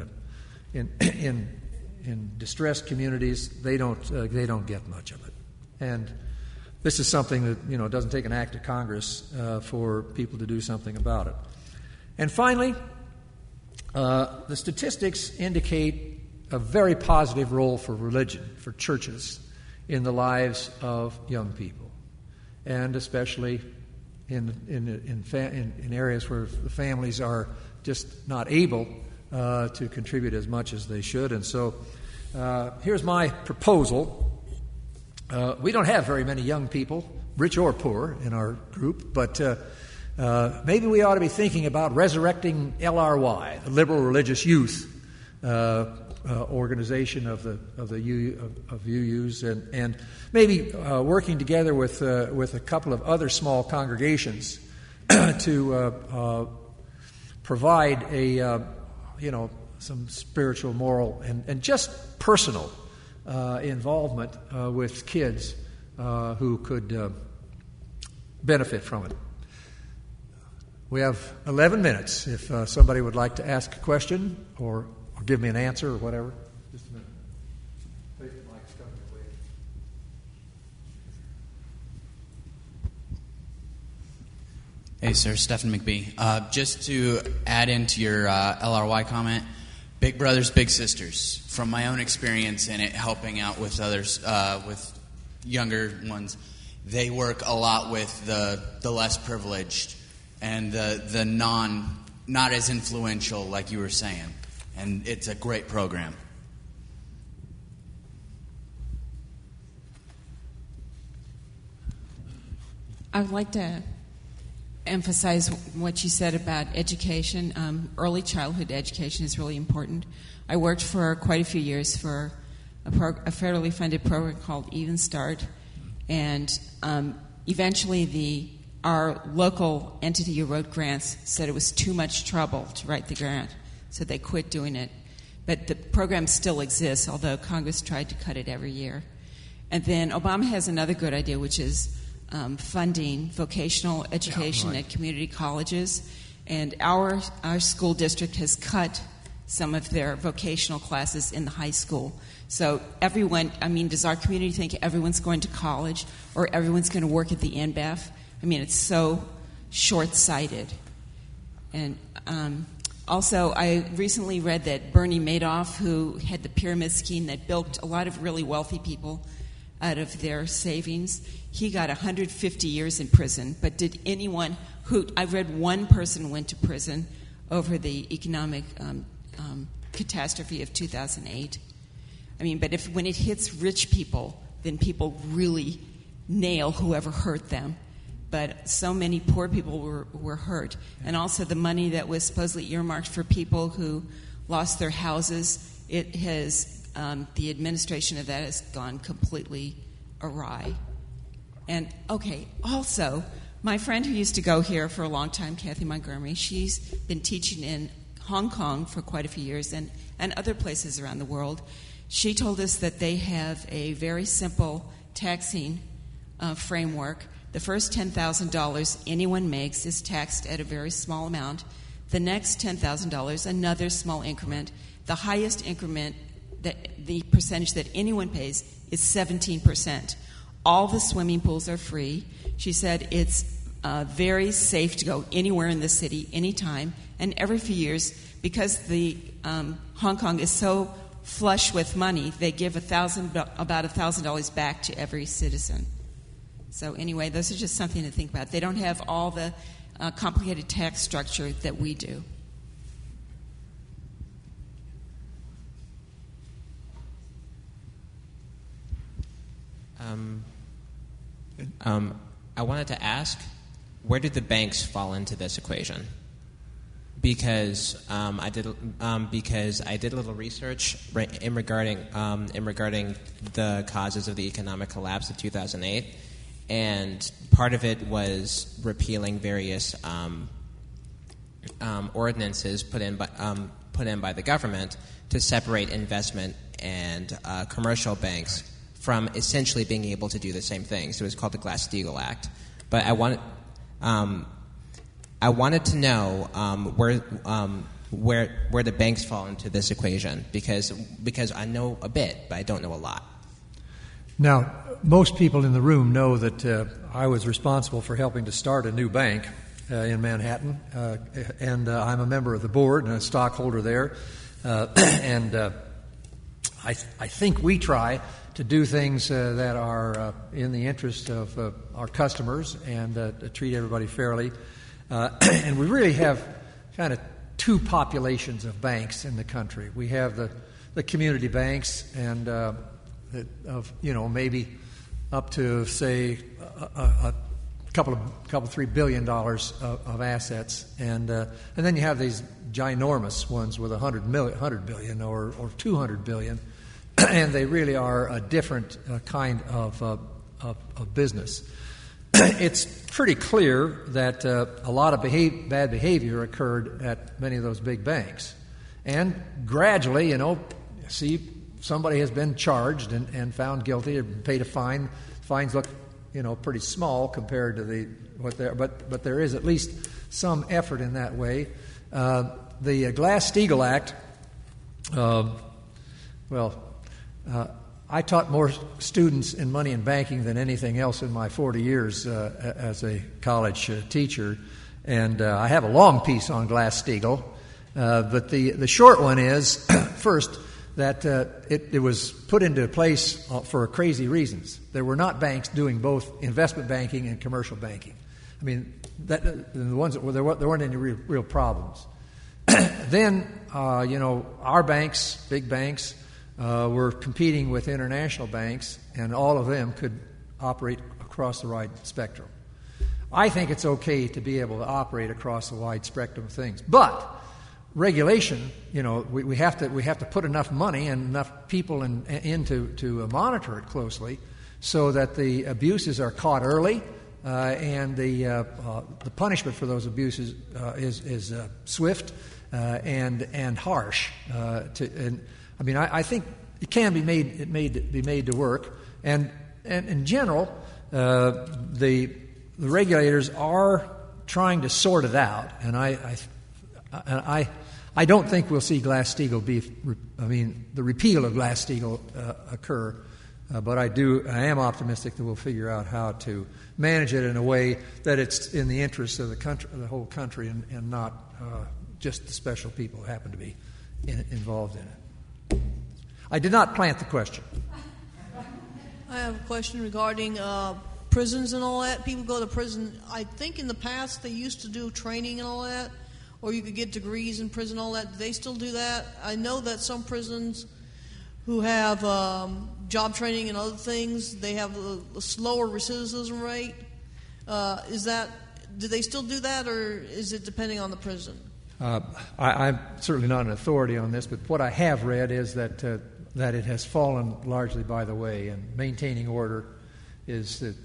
in distressed communities, they don't get much of it. And this is something that doesn't take an act of Congress for people to do something about it. And finally, the statistics indicate a very positive role for religion, for churches, in the lives of young people, and especially in areas where the families are just not able to contribute as much as they should. And so here's my proposal. We don't have very many young people, rich or poor, in our group, but maybe we ought to be thinking about resurrecting LRY, the Liberal Religious Youth organization of UUs, and maybe working together with a couple of other small congregations to provide some spiritual, moral, and just personal involvement with kids who could benefit from it. We have 11 minutes. If somebody would like to ask a question or give me an answer or whatever. Just a minute. Wait, the mic's coming away. Hey, sir. Stephen McBee. Just to add into your LRY comment, big brothers, big sisters. From my own experience in it, helping out with others, with younger ones, they work a lot with the less privileged and the not as influential, like you were saying. And it's a great program. I would like to emphasize what you said about education. Early childhood education is really important. I worked for quite a few years for a federally funded program called Even Start, and eventually our local entity who wrote grants said it was too much trouble to write the grant, so they quit doing it. But the program still exists, although Congress tried to cut it every year. And then Obama has another good idea, which is funding vocational education at community colleges. And our school district has cut some of their vocational classes in the high school. So everyone, does our community think everyone's going to college or everyone's going to work at the NBEF? It's so short-sighted. And also, I recently read that Bernie Madoff, who had the pyramid scheme that bilked a lot of really wealthy people out of their savings, he got 150 years in prison. But did anyone I read one person went to prison over the economic catastrophe of 2008. But when it hits rich people, then people really nail whoever hurt them. But so many poor people were hurt. And also the money that was supposedly earmarked for people who lost their houses, it has the administration of that has gone completely awry. And, also, my friend who used to go here for a long time, Kathy Montgomery, she's been teaching in Hong Kong for quite a few years and other places around the world. She told us that they have a very simple taxing framework. The first $10,000 anyone makes is taxed at a very small amount. The next $10,000, another small increment. The highest increment, the percentage that anyone pays, is 17%. All the swimming pools are free. She said it's very safe to go anywhere in the city, anytime. And every few years, because the Hong Kong is so flush with money, they give about $1,000 back to every citizen. So anyway, those are just something to think about. They don't have all the complicated tax structure that we do. I wanted to ask, where did the banks fall into this equation? Because I did a little research in regarding the causes of the economic collapse of 2008, and part of it was repealing various ordinances put in by the government to separate investment and commercial banks from essentially being able to do the same thing. So it was called the Glass-Steagall Act. But I wanted to know where the banks fall into this equation, because I know a bit, but I don't know a lot. Now, most people in the room know that I was responsible for helping to start a new bank in Manhattan, and I'm a member of the board and a stockholder there. And I think we try to do things that are in the interest of our customers and to treat everybody fairly. And we really have kind of two populations of banks in the country. We have the community banks, and of maybe up to say a couple $3 billion of assets, and then you have these ginormous ones with $100 billion or $200 billion, and they really are a different kind of business. It's pretty clear that a lot of bad behavior occurred at many of those big banks, and gradually, see somebody has been charged and found guilty or paid a fine. Fines look pretty small compared to but there is at least some effort in that way. The Glass-Steagall Act, I taught more students in money and banking than anything else in my 40 years as a college teacher, and I have a long piece on Glass-Steagall, but the short one is, first, that it was put into place for crazy reasons. There were not banks doing both investment banking and commercial banking. I mean, the ones that there weren't any real problems. Then, our banks, big banks, were competing with international banks, and all of them could operate across the wide spectrum. I think it's okay to be able to operate across the wide spectrum of things, but regulation, we have to put enough money and enough people in to monitor it closely, so that the abuses are caught early, and the punishment for those abuses is swift and harsh. I think it can be made to work, and in general, the regulators are trying to sort it out, and I don't think we'll see Glass-Steagall the repeal of Glass-Steagall occur, but I am optimistic that we'll figure out how to manage it in a way that it's in the interest of the whole country, and not just the special people who happen to be involved in it. I did not plant the question. I have a question regarding prisons and all that. People go to prison. I think in the past they used to do training and all that, or you could get degrees in prison, all that. Do they still do that? I know that some prisons who have job training and other things, they have a slower recidivism rate. Do they still do that, or is it depending on the prison? I'm certainly not an authority on this, but what I have read is that it has fallen largely by the way, and maintaining order is the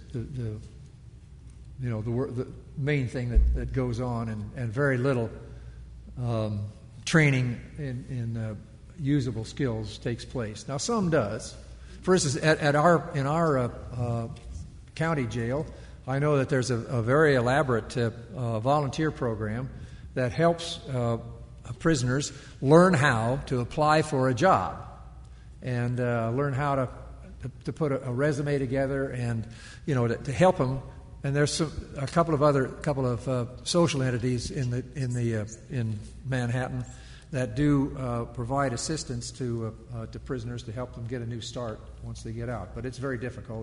main thing that goes on, and very little training in usable skills takes place. Now, some does. For instance, in our county jail, I know that there's a very elaborate volunteer program that helps prisoners learn how to apply for a job, and learn how to put a resume together, and to help them. And there's a couple of social entities in Manhattan that do provide assistance to prisoners to help them get a new start once they get out. But it's very difficult,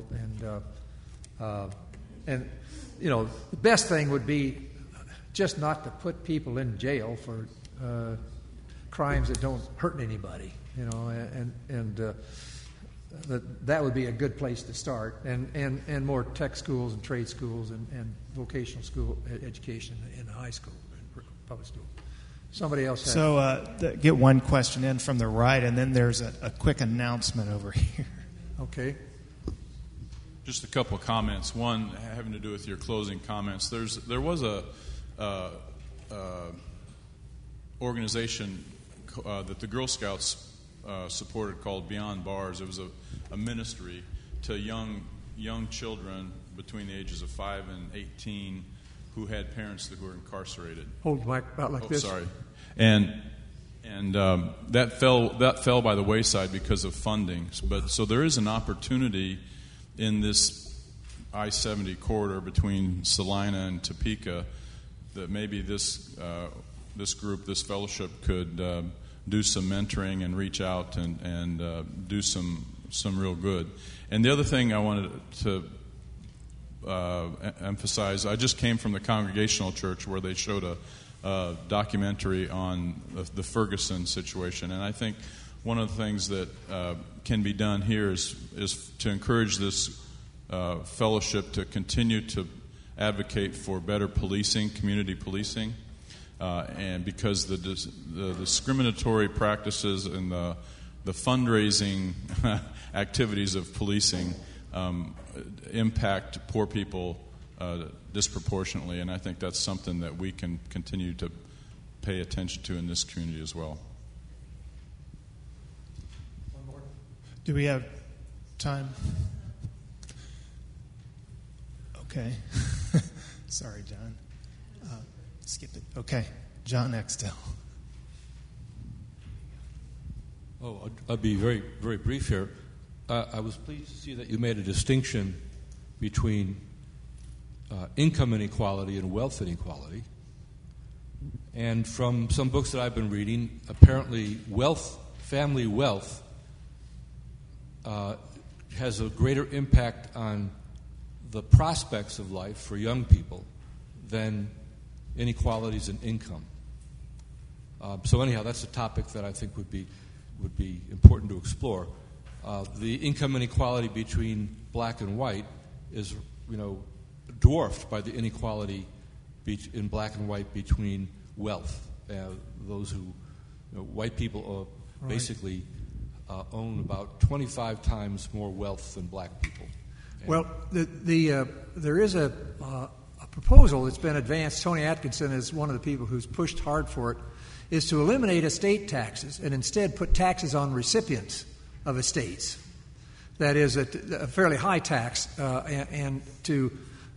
and the best thing would be just not to put people in jail for crimes that don't hurt anybody, that would be a good place to start, and more tech schools and trade schools and vocational school education in high school and public school. Somebody else has... So get one question in from the right, and then there's a quick announcement over here. Okay. Just a couple of comments. One having to do with your closing comments. There was a organization that the Girl Scouts supported called Beyond Bars. It was a ministry to young children between the ages of 5 and 18 who had parents that were incarcerated. Hold the mic about like this. Sorry. And that fell by the wayside because of funding. But so there is an opportunity in this I-70 corridor between Salina and Topeka that maybe this group, this fellowship, could do some mentoring and reach out and do some real good. And the other thing I wanted to emphasize, I just came from the Congregational Church where they showed a documentary on the Ferguson situation, and I think one of the things that can be done here is to encourage this fellowship to continue to advocate for better policing, community policing, and because the discriminatory practices and the fundraising activities of policing impact poor people disproportionately, and I think that's something that we can continue to pay attention to in this community as well. One more. Do we have time? Okay. Sorry, John. Skip it. Okay. John Extel. Oh, I'll be very, very brief here. I was pleased to see that you made a distinction between income inequality and wealth inequality. And from some books that I've been reading, apparently family wealth, has a greater impact on the prospects of life for young people than inequalities in income. So anyhow, that's a topic that I think would be important to explore. The income inequality between black and white is, dwarfed by the inequality in black and white between wealth. Those who, white people basically own about 25 times more wealth than black people. Well, there is a proposal that's been advanced. Tony Atkinson is one of the people who's pushed hard for it, is to eliminate estate taxes and instead put taxes on recipients of estates. That is a fairly high tax, and to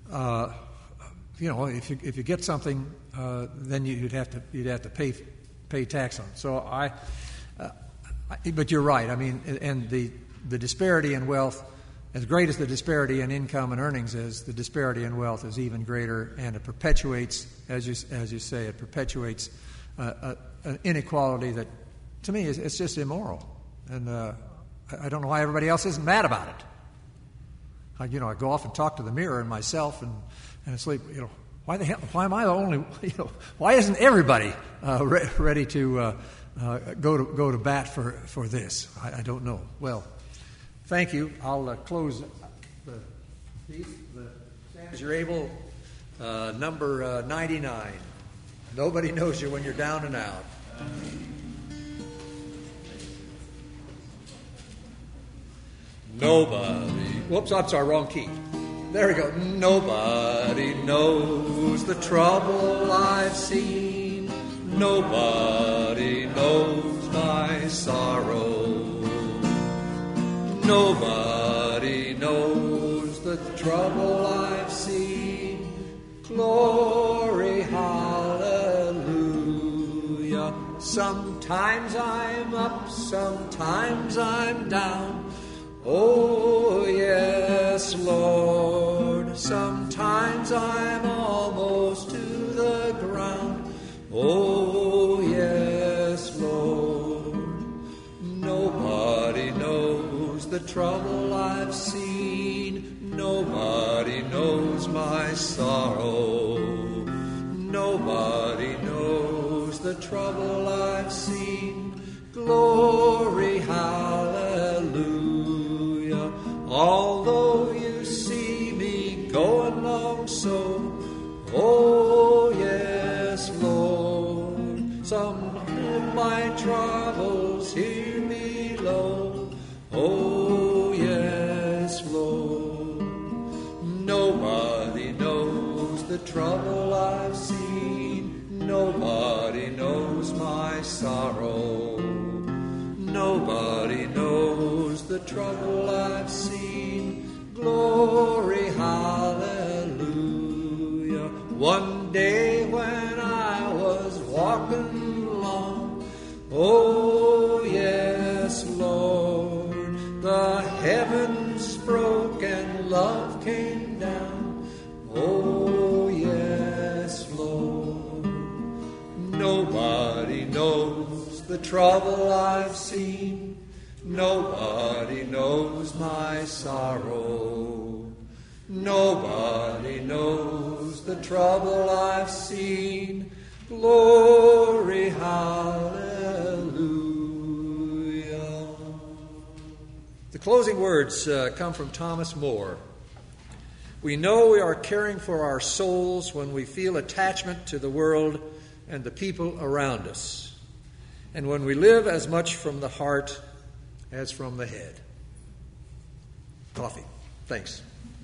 if you get something, then you'd have to pay tax on it. So but you're right. I mean, and the disparity in wealth, as great as the disparity in income and earnings is, the disparity in wealth is even greater, and it perpetuates, as you say, it perpetuates an inequality that, to me, it's just immoral. And I don't know why everybody else isn't mad about it. I go off and talk to the mirror and myself, and it's like, why the hell? Why am I the only? Why isn't everybody ready to go to bat for this? I don't know. Well, thank you. I'll close the piece. As you're able, number 99. Nobody knows you when you're down and out. Nobody. Whoops, I'm sorry, wrong key. There we go. Nobody knows the trouble I've seen. Nobody knows my sorrow. Nobody knows the trouble I've seen. Glory, hallelujah. Sometimes I'm up, sometimes I'm down. Oh, yes, Lord, sometimes I'm almost to the ground. Oh, yes, Lord, nobody knows the trouble I've seen. Nobody knows my sorrow. Nobody knows the trouble I've seen. Glory, hallelujah. Although you see me going along so, oh yes, Lord, some of my troubles hear me low, oh yes, Lord. Nobody knows the trouble I've seen, nobody knows my sorrow, nobody knows the trouble I've seen. Glory, hallelujah. One day when I was walking along, oh yes, Lord, the heavens broke and love came down. Oh yes, Lord, nobody knows the trouble I've seen. Nobody knows my sorrow. Nobody knows the trouble I've seen. Glory, hallelujah. The closing words come from Thomas More. We know we are caring for our souls when we feel attachment to the world and the people around us, and when we live as much from the heart as from the head. Coffee. Thanks.